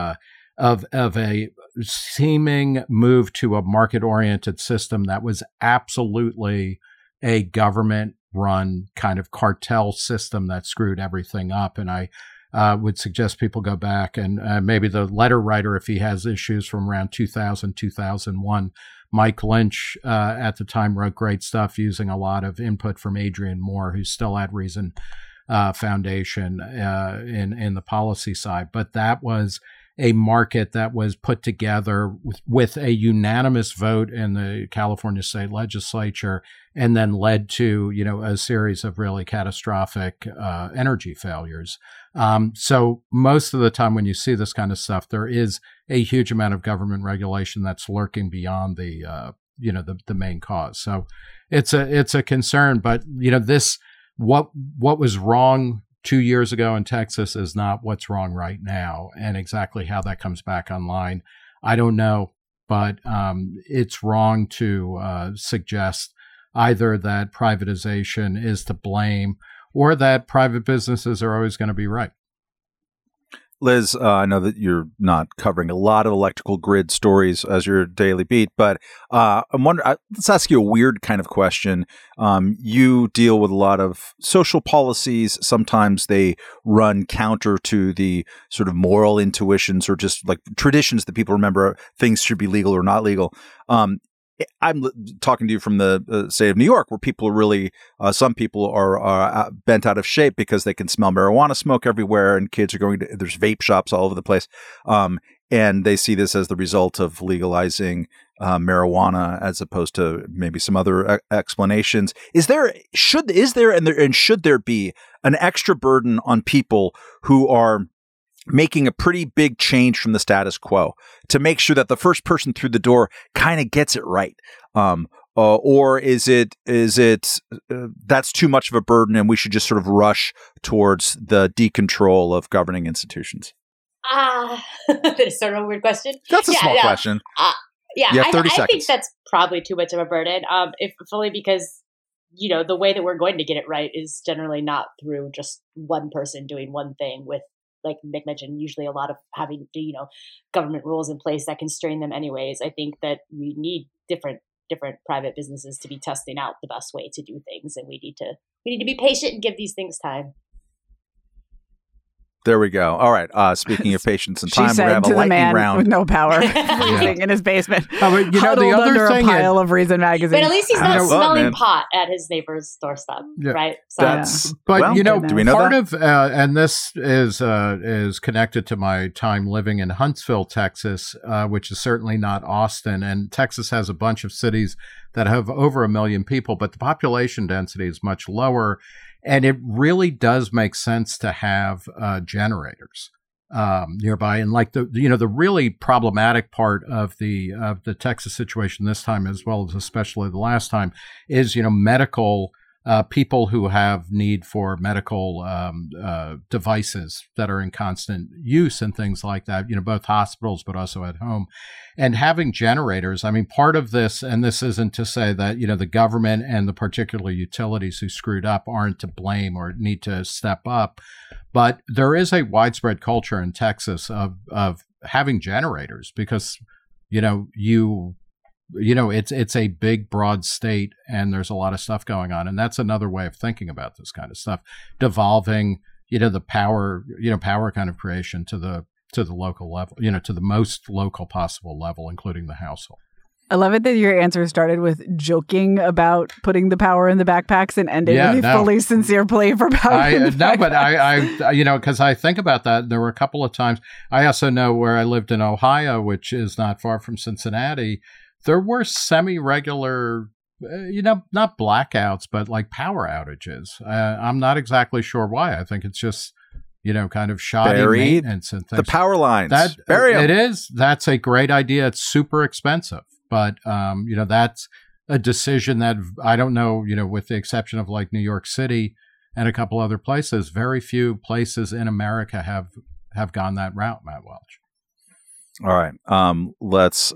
C: a seeming move to a market-oriented system that was absolutely a government-run kind of cartel system that screwed everything up. And I would suggest people go back and maybe the letter writer, if he has issues from around 2000, 2001, Mike Lynch at the time wrote great stuff using a lot of input from Adrian Moore, who's still at Reason Foundation in the policy side. But that was a market that was put together with a unanimous vote in the California state legislature and then led to, a series of really catastrophic energy failures. So most of the time when you see this kind of stuff, there is a huge amount of government regulation that's lurking beyond the main cause. So it's a concern, but, what was wrong 2 years ago in Texas is not what's wrong right now. And exactly how that comes back online, I don't know. But it's wrong to suggest either that privatization is to blame or that private businesses are always going to be right.
A: Liz, I know that you're not covering a lot of electrical grid stories as your daily beat, but I'm wondering, let's ask you a weird kind of question. You deal with a lot of social policies. Sometimes they run counter to the sort of moral intuitions or just like traditions that people remember things should be legal or not legal. I'm talking to you from the state of New York, where people are really, some people are bent out of shape because they can smell marijuana smoke everywhere, and kids are going to, there's vape shops all over the place. And they see this as the result of legalizing marijuana as opposed to maybe some other explanations. Should there be an extra burden on people who are making a pretty big change from the status quo to make sure that the first person through the door kind of gets it right? Or is it that's too much of a burden and we should just sort of rush towards the decontrol of governing institutions?
D: That's sort of a weird question.
A: That's a small question.
D: Yeah,
A: you have 30 seconds.
D: I think that's probably too much of a burden, if only because, the way that we're going to get it right is generally not through just one person doing one thing with, like Nick mentioned, usually a lot of having, government rules in place that constrain them anyways. I think that we need different private businesses to be testing out the best way to do things. And we need to be patient and give these things time.
A: There we go. All right. Speaking of patience and
B: She
A: time, we're
B: said
A: going to have
B: to
A: a
B: the
A: lightning
B: man
A: round.
B: with no power, freezing in his basement,
C: but, the
B: huddled
C: other
B: under a
C: thing
B: pile of Reason magazines.
D: But at least he's not
A: Well,
D: smelling
A: man.
D: pot at his neighbor's doorstep,
C: Yeah.
D: right? So
A: That's
C: But
A: well,
B: goodness.
A: do we know
C: part
A: that?
C: of and this is connected to my time living in Huntsville, Texas, which is certainly not Austin. And Texas has a bunch of cities that have over 1 million people, but the population density is much lower, and it really does make sense to have generators nearby. And like the really problematic part of the Texas situation this time, as well as especially the last time, is medical. People who have need for medical devices that are in constant use and things like that, both hospitals, but also at home. And having generators, I mean, part of this, and this isn't to say that, the government and the particular utilities who screwed up aren't to blame or need to step up, but there is a widespread culture in Texas of having generators because, it's a big, broad state, and there's a lot of stuff going on, and that's another way of thinking about this kind of stuff, devolving, the power kind of creation to the local level, to the most local possible level, including the household.
B: I love it that your answer started with joking about putting the power in the backpacks and ended with a fully sincere plea for power.
C: But I because I think about that. There were a couple of times. I also know where I lived in Ohio, which is not far from Cincinnati. There were semi-regular, not blackouts, but like power outages. I'm not exactly sure why. I think it's just, kind of shoddy maintenance and things.
A: The power lines.
C: Bury 'em. It is. That's a great idea. It's super expensive. But, that's a decision that I don't know, with the exception of like New York City and a couple other places, very few places in America have gone that route, Matt Welch.
A: All right. Let's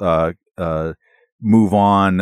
A: move on.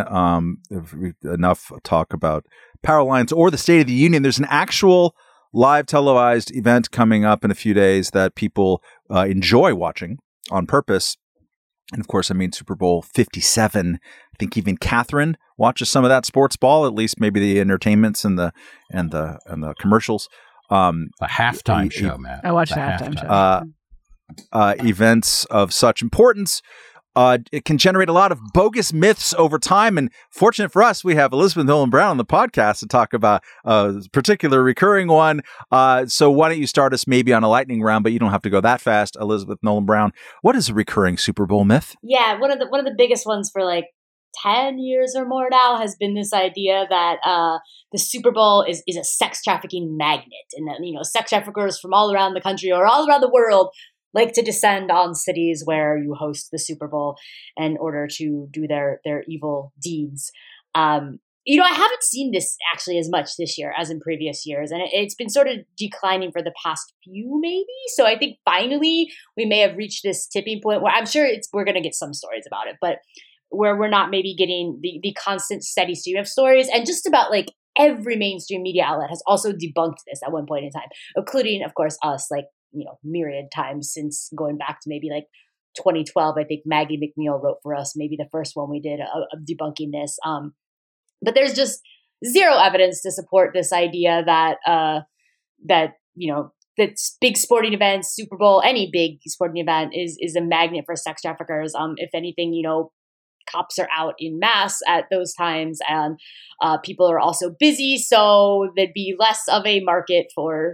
A: Enough talk about power lines or the State of the Union. There's an actual live televised event coming up in a few days that people enjoy watching on purpose. And of course, I mean Super Bowl 57. I think even Catherine watches some of that sports ball, at least maybe the entertainments and the commercials.
C: The halftime show, Matt.
B: I watched the halftime show.
A: Events of such importance. It can generate a lot of bogus myths over time. And fortunate for us, we have Elizabeth Nolan Brown on the podcast to talk about a particular recurring one. So why don't you start us maybe on a lightning round, but you don't have to go that fast. Elizabeth Nolan Brown, what is a recurring Super Bowl myth?
D: Yeah, one of the biggest ones for like 10 years or more now has been this idea that the Super Bowl is a sex trafficking magnet, and that sex traffickers from all around the country or all around the world like to descend on cities where you host the Super Bowl in order to do their evil deeds. I haven't seen this actually as much this year as in previous years, and it's been sort of declining for the past few maybe. So I think finally we may have reached this tipping point where I'm sure we're going to get some stories about it, but where we're not maybe getting the constant steady stream of stories. And just about like every mainstream media outlet has also debunked this at one point in time, including, of course, us, like, myriad times since going back to maybe like 2012. I think Maggie McNeil wrote for us, maybe the first one we did of debunking this. But there's just zero evidence to support this idea that that big sporting events, Super Bowl, any big sporting event is a magnet for sex traffickers. If anything, cops are out in mass at those times, and people are also busy, so there'd be less of a market for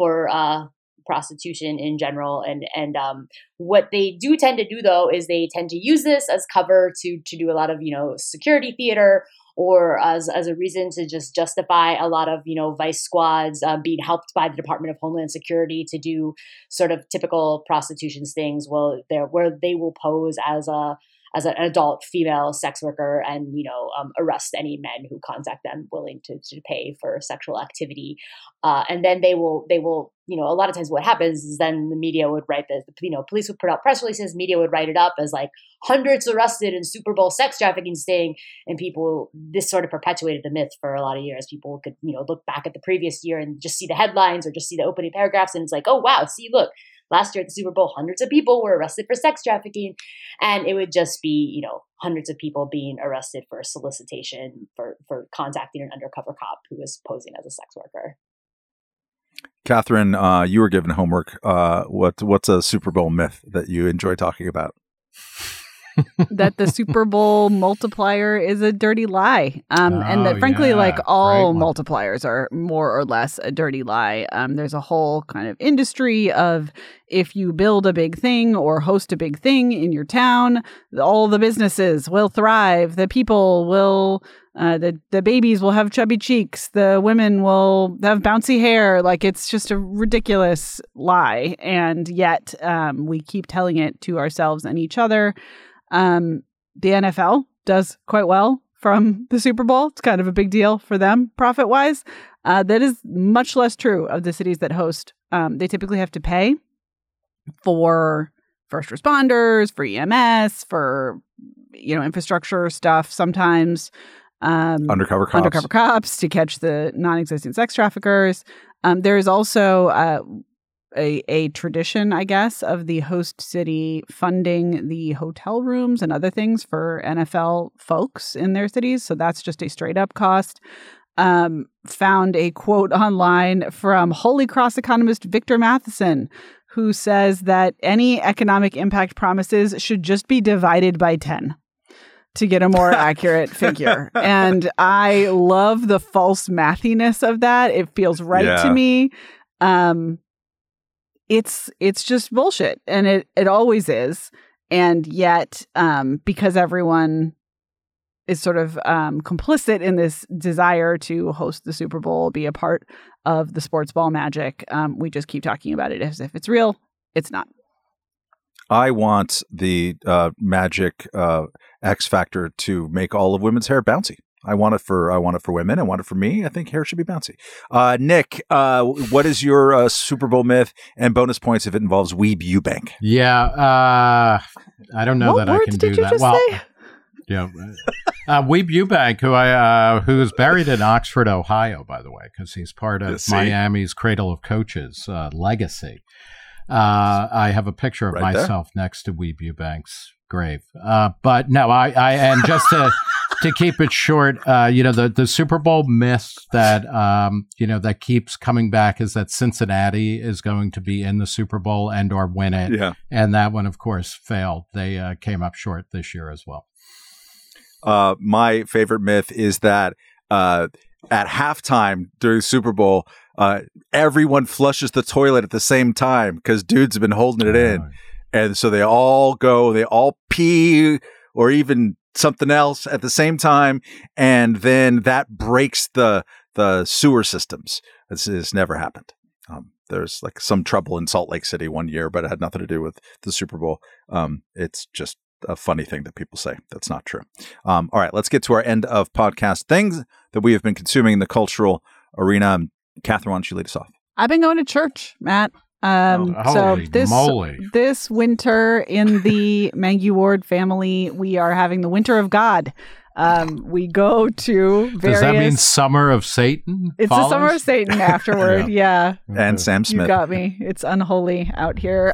D: prostitution in general. And what they do tend to do, though, is they tend to use this as cover to do a lot of security theater, or as a reason to just justify a lot of vice squads being helped by the Department of Homeland Security to do sort of typical prostitution things. Well, where they will pose as an adult female sex worker and arrest any men who contact them willing to pay for sexual activity, and then they will a lot of times what happens is then the media would write this, police would put out press releases, media would write it up as like hundreds arrested in Super Bowl sex trafficking sting, and this sort of perpetuated the myth for a lot of years. People could look back at the previous year and just see the headlines or just see the opening paragraphs, and it's like, oh wow, see, look, last year at the Super Bowl, hundreds of people were arrested for sex trafficking. And it would just be, hundreds of people being arrested for solicitation, for contacting an undercover cop who was posing as a sex worker.
A: Catherine, you were given homework. What's a Super Bowl myth that you enjoy talking about?
B: That the Super Bowl multiplier is a dirty lie. And that frankly, like all multipliers are more or less a dirty lie. There's a whole kind of industry of if you build a big thing or host a big thing in your town, all the businesses will thrive. The people will, the babies will have chubby cheeks. The women will have bouncy hair. Like it's just a ridiculous lie. And yet we keep telling it to ourselves and each other. The NFL does quite well from the Super Bowl. It's kind of a big deal for them profit-wise. That is much less true of the cities that host. They typically have to pay for first responders, for EMS, for infrastructure stuff sometimes.
A: Undercover
B: cops to catch the non-existent sex traffickers. There is also a tradition, I guess, of the host city funding the hotel rooms and other things for NFL folks in their cities. So that's just a straight up cost. Found a quote online from Holy Cross economist Victor Matheson, who says that any economic impact promises should just be divided by 10 to get a more accurate figure. And I love the false mathiness of that. It feels right to me. It's just bullshit, and it always is. And yet, because everyone is sort of complicit in this desire to host the Super Bowl, be a part of the sports ball magic, we just keep talking about it as if it's real. It's not.
A: I want the magic X factor to make all of women's hair bouncy. I want it for women. I want it for me. I think hair should be bouncy. Nick, what is your Super Bowl myth and bonus points if it involves Weeb Ewbank?
C: Yeah, I don't know that I can do that.
B: Say?
C: Yeah, Weeb Ewbank, who is buried in Oxford, Ohio, by the way, because he's part of Miami's Cradle of Coaches legacy. I have a picture of myself next to Weeb Ewbank's grave. But no, I and just to keep it short, the Super Bowl myth that that keeps coming back is that Cincinnati is going to be in the Super Bowl and or win it. Yeah. And that one, of course, failed. They came up short this year as well.
A: My favorite myth is that at halftime during the Super Bowl, everyone flushes the toilet at the same time because dudes have been holding it in. And so they all pee or even something else at the same time. And then that breaks the sewer systems. This has never happened. There's like some trouble in Salt Lake City one year, but it had nothing to do with the Super Bowl. It's just a funny thing that people say. That's not true. All right, let's get to our end of podcast things that we have been consuming in the cultural arena. Catherine, why don't you lead us off?
B: I've been going to church, Matt. This winter in the Mangue Ward family, we are having the Winter of God. We go to various...
C: Does that mean Summer of Satan?
B: It's the Summer of Satan afterward, yeah.
A: And Sam Smith.
B: You got me. It's unholy out here.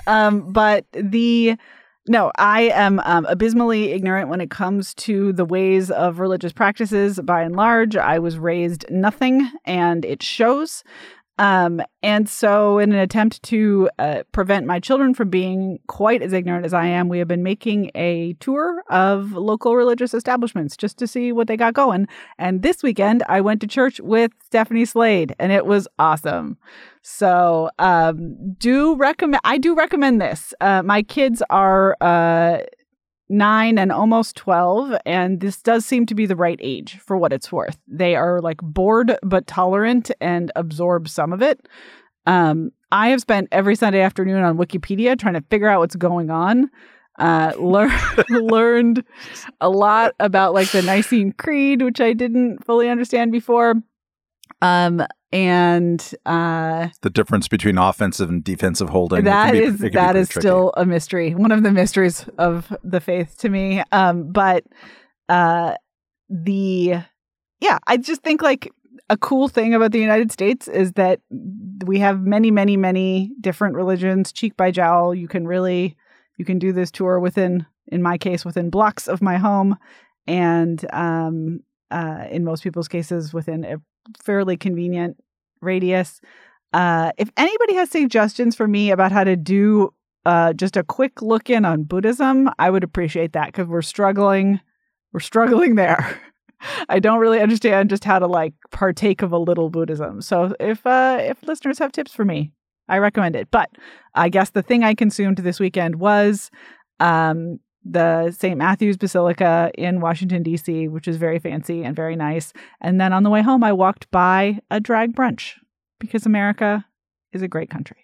B: No, I am abysmally ignorant when it comes to the ways of religious practices. By and large, I was raised nothing, and it shows. And so in an attempt to prevent my children from being quite as ignorant as I am, we have been making a tour of local religious establishments just to see what they got going. And this weekend, I went to church with Stephanie Slade, and it was awesome. So I do recommend this. My kids are 9 and almost 12, and this does seem to be the right age for what it's worth. They are like bored but tolerant and absorb some of it. I have spent every Sunday afternoon on Wikipedia trying to figure out what's going on. Learned a lot about like the Nicene Creed, which I didn't fully understand before. And
A: the difference between offensive and defensive holding.
B: That is still a mystery. One of the mysteries of the faith to me. I just think like a cool thing about the United States is that we have many, many, many different religions, cheek by jowl. You can do this tour within blocks of my home, and in most people's cases within a fairly convenient radius. If anybody has suggestions for me about how to do just a quick look in on Buddhism, I would appreciate that, because we're struggling there. I don't really understand just how to like partake of a little Buddhism. So if listeners have tips for me, I recommend it. But I guess the thing I consumed this weekend was the St. Matthew's Basilica in Washington, D.C., which is very fancy and very nice. And then on the way home, I walked by a drag brunch, because America is a great country.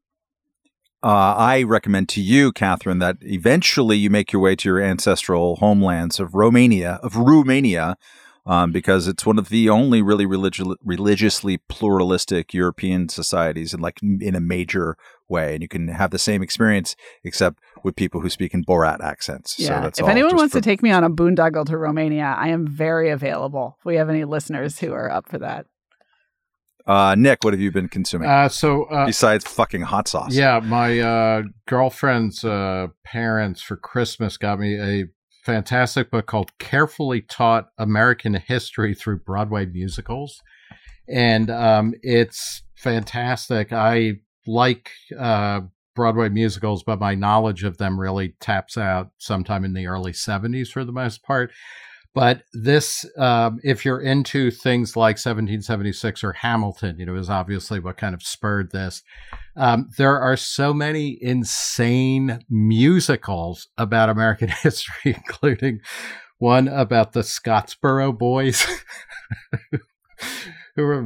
A: I recommend to you, Catherine, that eventually you make your way to your ancestral homelands of Romania, because it's one of the only really religiously pluralistic European societies, and like in a major way. And you can have the same experience, except with people who speak in Borat accents.
B: Yeah.
A: So that's
B: if anyone wants to take me on a boondoggle to Romania, I am very available. If we have any listeners who are up for that.
A: Nick, what have you been consuming? Besides fucking hot sauce?
C: Yeah, my girlfriend's parents for Christmas got me a fantastic book called Carefully Taught American History Through Broadway Musicals. And it's fantastic. I like Broadway musicals, but my knowledge of them really taps out sometime in the early 70s for the most part. But this, if you're into things like 1776 or Hamilton, is obviously what kind of spurred this. There are so many insane musicals about American history, including one about the Scottsboro Boys, who were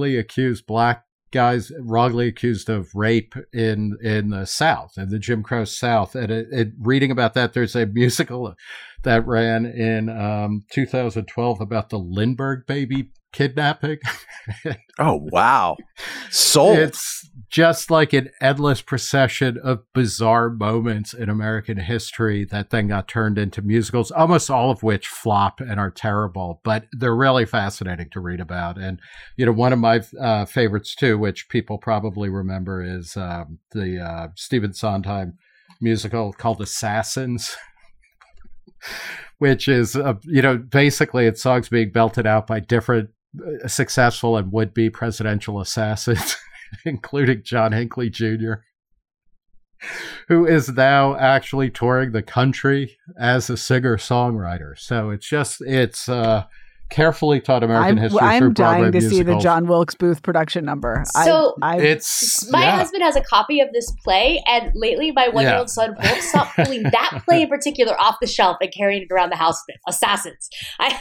C: guys wrongly accused of rape in the South, in the Jim Crow South. And reading about that, there's a musical that ran in 2012 about the Lindbergh baby kidnapping.
A: Oh, wow. Sold.
C: It's just like an endless procession of bizarre moments in American history that then got turned into musicals, almost all of which flop and are terrible, but they're really fascinating to read about. And, one of my favorites too, which people probably remember, is the Stephen Sondheim musical called Assassins, which is, basically it's songs being belted out by different successful and would-be presidential assassins, including John Hinckley Jr., who is now actually touring the country as a singer-songwriter. So it's carefully taught American history through
B: I'm
C: Broadway
B: dying to
C: musicals.
B: see the John Wilkes Booth production number.
D: So
C: my
D: husband has a copy of this play, and lately my 1-year-old son won't stop pulling that play in particular off the shelf and carrying it around the house with him. Assassins. I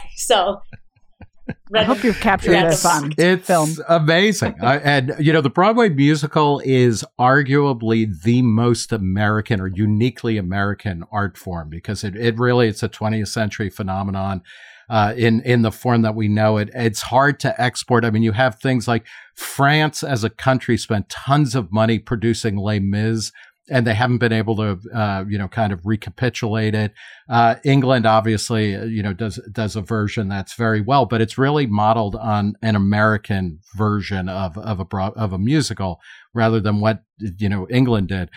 D: hope
B: you've captured this on film.
C: It's amazing. The Broadway musical is arguably the most American or uniquely American art form, because it really, it's a 20th century phenomenon. In the form that we know it. It's hard to export. I mean, you have things like France as a country spent tons of money producing Les Mis, and they haven't been able to, kind of recapitulate it. England, obviously, does a version that's very well, but it's really modeled on an American version of a musical rather than what, England did.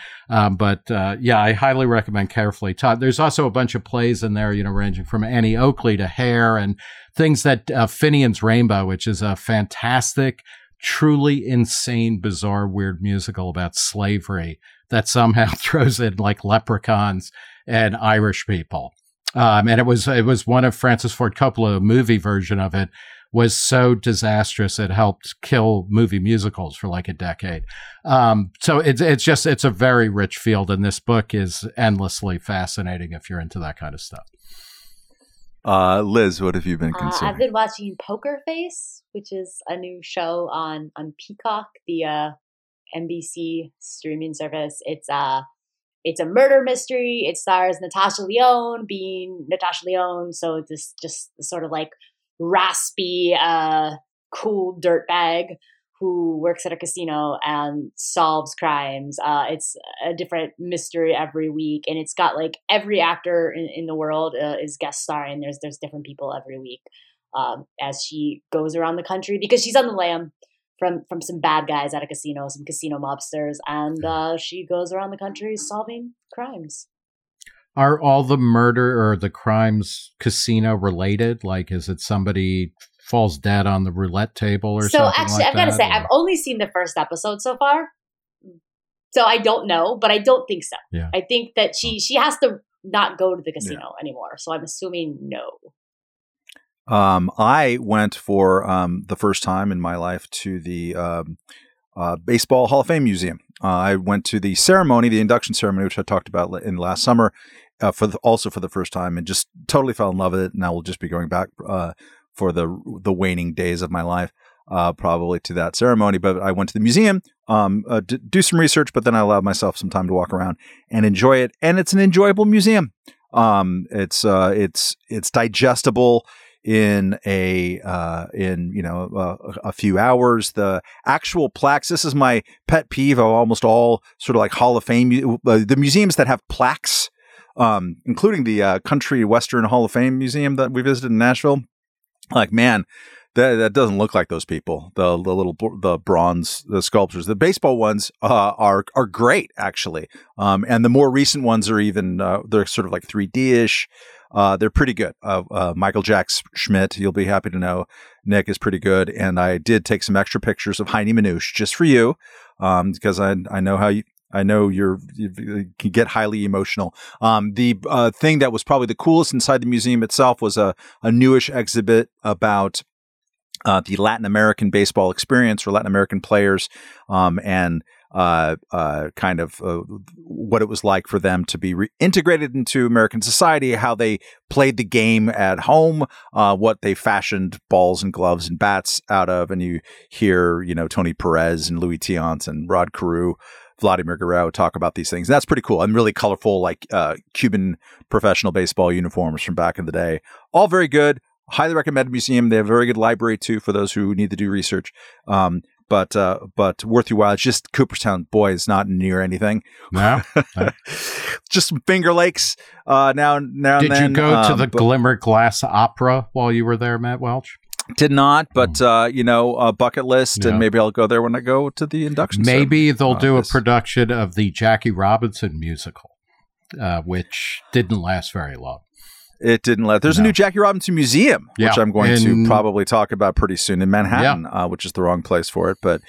C: I highly recommend Carefully Taught. There's also a bunch of plays in there, ranging from Annie Oakley to Hair, and things that, Finian's Rainbow, which is a fantastic, truly insane, bizarre, weird musical about slavery that somehow throws in like leprechauns and Irish people. And it was one of Francis Ford Coppola, a movie version of it, was so disastrous it helped kill movie musicals for like a decade. So it's a very rich field, and this book is endlessly fascinating if you're into that kind of stuff.
A: Liz, what have you been consuming?
D: I've been watching Poker Face, which is a new show on Peacock, the NBC streaming service. It's a murder mystery. It stars Natasha Lyonne being Natasha Lyonne, so this just sort of like raspy, cool dirtbag who works at a casino and solves crimes. It's a different mystery every week, and it's got like every actor in the world is guest starring. There's different people every week as she goes around the country, because she's on the lam from some bad guys at a casino, some casino mobsters, and she goes around the country solving crimes.
C: Are all the murder or the crimes casino related? Like, is it somebody falls dead on the roulette table or something.
D: So actually,
C: like
D: I've got to say,
C: or...
D: I've only seen the first episode so far. So I don't know, but I don't think so.
C: Yeah.
D: I think that she has to not go to the casino anymore. So I'm assuming no.
A: I went for the first time in my life to the Baseball Hall of Fame Museum. I went to the ceremony, the induction ceremony, which I talked about in last summer, also for the first time, and just totally fell in love with it. And I will just be going back for the waning days of my life. Probably to that ceremony, but I went to the museum, do some research, but then I allowed myself some time to walk around and enjoy it. And it's an enjoyable museum. It's digestible in a few hours. The actual plaques. This is my pet peeve of almost all sort of like Hall of Fame, the museums that have plaques, including the Country Western Hall of Fame Museum that we visited in Nashville. Like, man. That doesn't look like those people. The bronze sculptures. The baseball ones are great actually, and the more recent ones are even they're sort of like 3D-ish. They're pretty good. Michael Jack Schmidt, you'll be happy to know, Nick, is pretty good. And I did take some extra pictures of Heine Minouche just for you, because I know how you. I know you can get highly emotional. The thing that was probably the coolest inside the museum itself was a newish exhibit about the Latin American baseball experience for Latin American players, and kind of what it was like for them to be integrated into American society, how they played the game at home, what they fashioned balls and gloves and bats out of. And you hear, Tony Perez and Louis Tiant and Rod Carew, Vladimir Guerrero talk about these things. And that's pretty cool and really colorful, like Cuban professional baseball uniforms from back in the day. All very good. Highly recommended museum. They have a very good library too for those who need to do research. But worth your while. It's just Cooperstown. Boy, it's not near anything.
C: No,
A: just some Finger Lakes. Now and then.
C: Did you go to the Glimmer Glass Opera while you were there, Matt Welch?
A: Did not, but a bucket list, and maybe I'll go there when I go to the induction.
C: Maybe they'll do a production of the Jackie Robinson musical, which didn't last very long.
A: It didn't let. There's a new Jackie Robinson museum, which I'm going to probably talk about pretty soon in Manhattan, which is the wrong place for it. But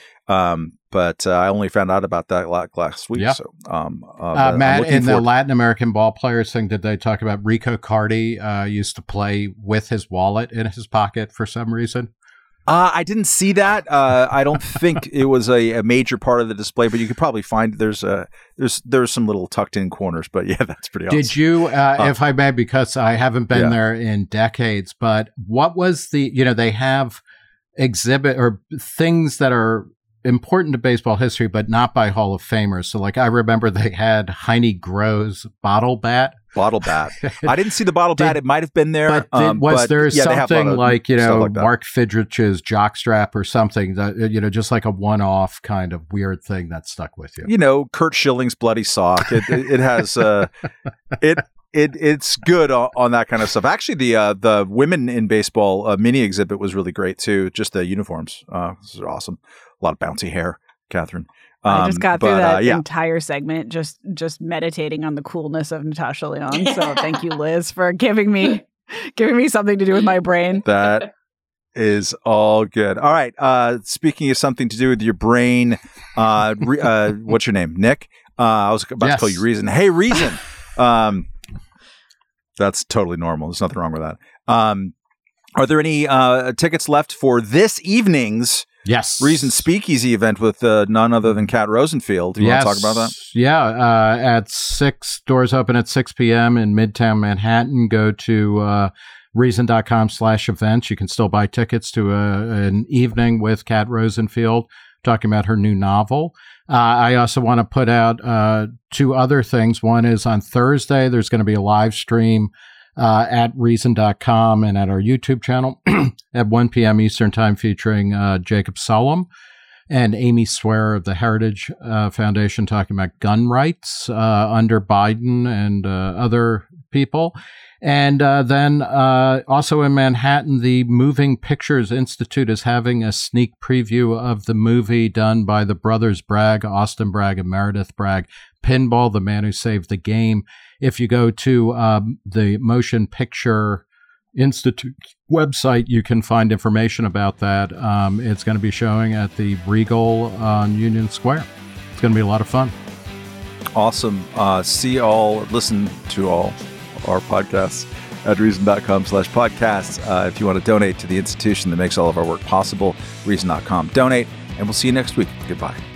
A: I only found out about that last week. Yeah. So,
C: Matt, in the Latin American ball players thing, did they talk about Rico Cardi used to play with his wallet in his pocket for some reason?
A: I didn't see that. I don't think it was a major part of the display, but you could probably find there's some little tucked in corners. But yeah, that's pretty awesome.
C: Did you, if I may, because I haven't been there in decades, but what was they have exhibit or things that are important to baseball history, but not by Hall of Famers. So like I remember they had Heine Groh's bottle bat. I didn't see the bottle bat. It might have been there. But was there something like, Mark Fidrich's jockstrap or something that, just like a one-off kind of weird thing that stuck with you?
A: Curt Schilling's bloody sock. It has, it's good on that kind of stuff. Actually, the women in baseball mini exhibit was really great too. Just the uniforms. This is awesome. A lot of bouncy hair, Catherine.
B: I just got through that entire segment just meditating on the coolness of Natasha Lyonne. So thank you, Liz, for giving me something to do with my brain.
A: That is all good. All right. Speaking of something to do with your brain, what's your name? Nick? I was about to call you Reason. Hey, Reason. That's totally normal. There's nothing wrong with that. Are there any tickets left for this evening's Reason Speakeasy event with none other than Kat Rosenfield? Do you want to talk about that?
C: Yeah, at 6, doors open at 6 p.m. in Midtown Manhattan. Go to reason.com/events. You can still buy tickets to an evening with Kat Rosenfield talking about her new novel. I also want to put out 2 other things. One is on Thursday, there's going to be a live stream at reason.com and at our YouTube channel at 1 p.m. Eastern Time featuring Jacob Sullum and Amy Swearer of the Heritage Foundation talking about gun rights under Biden and other people. And then also in Manhattan, the Moving Pictures Institute is having a sneak preview of the movie done by the brothers Bragg, Austin Bragg and Meredith Bragg, Pinball, the Man Who Saved the Game. If you go to the motion picture Institute's website, you can find information about that. It's going to be showing at the Regal on Union Square. It's going to be a lot of fun.
A: Awesome. Listen to all our podcasts at reason.com/podcasts. If you want to donate to the institution that makes all of our work possible, reason.com. Donate, and we'll see you next week. Goodbye.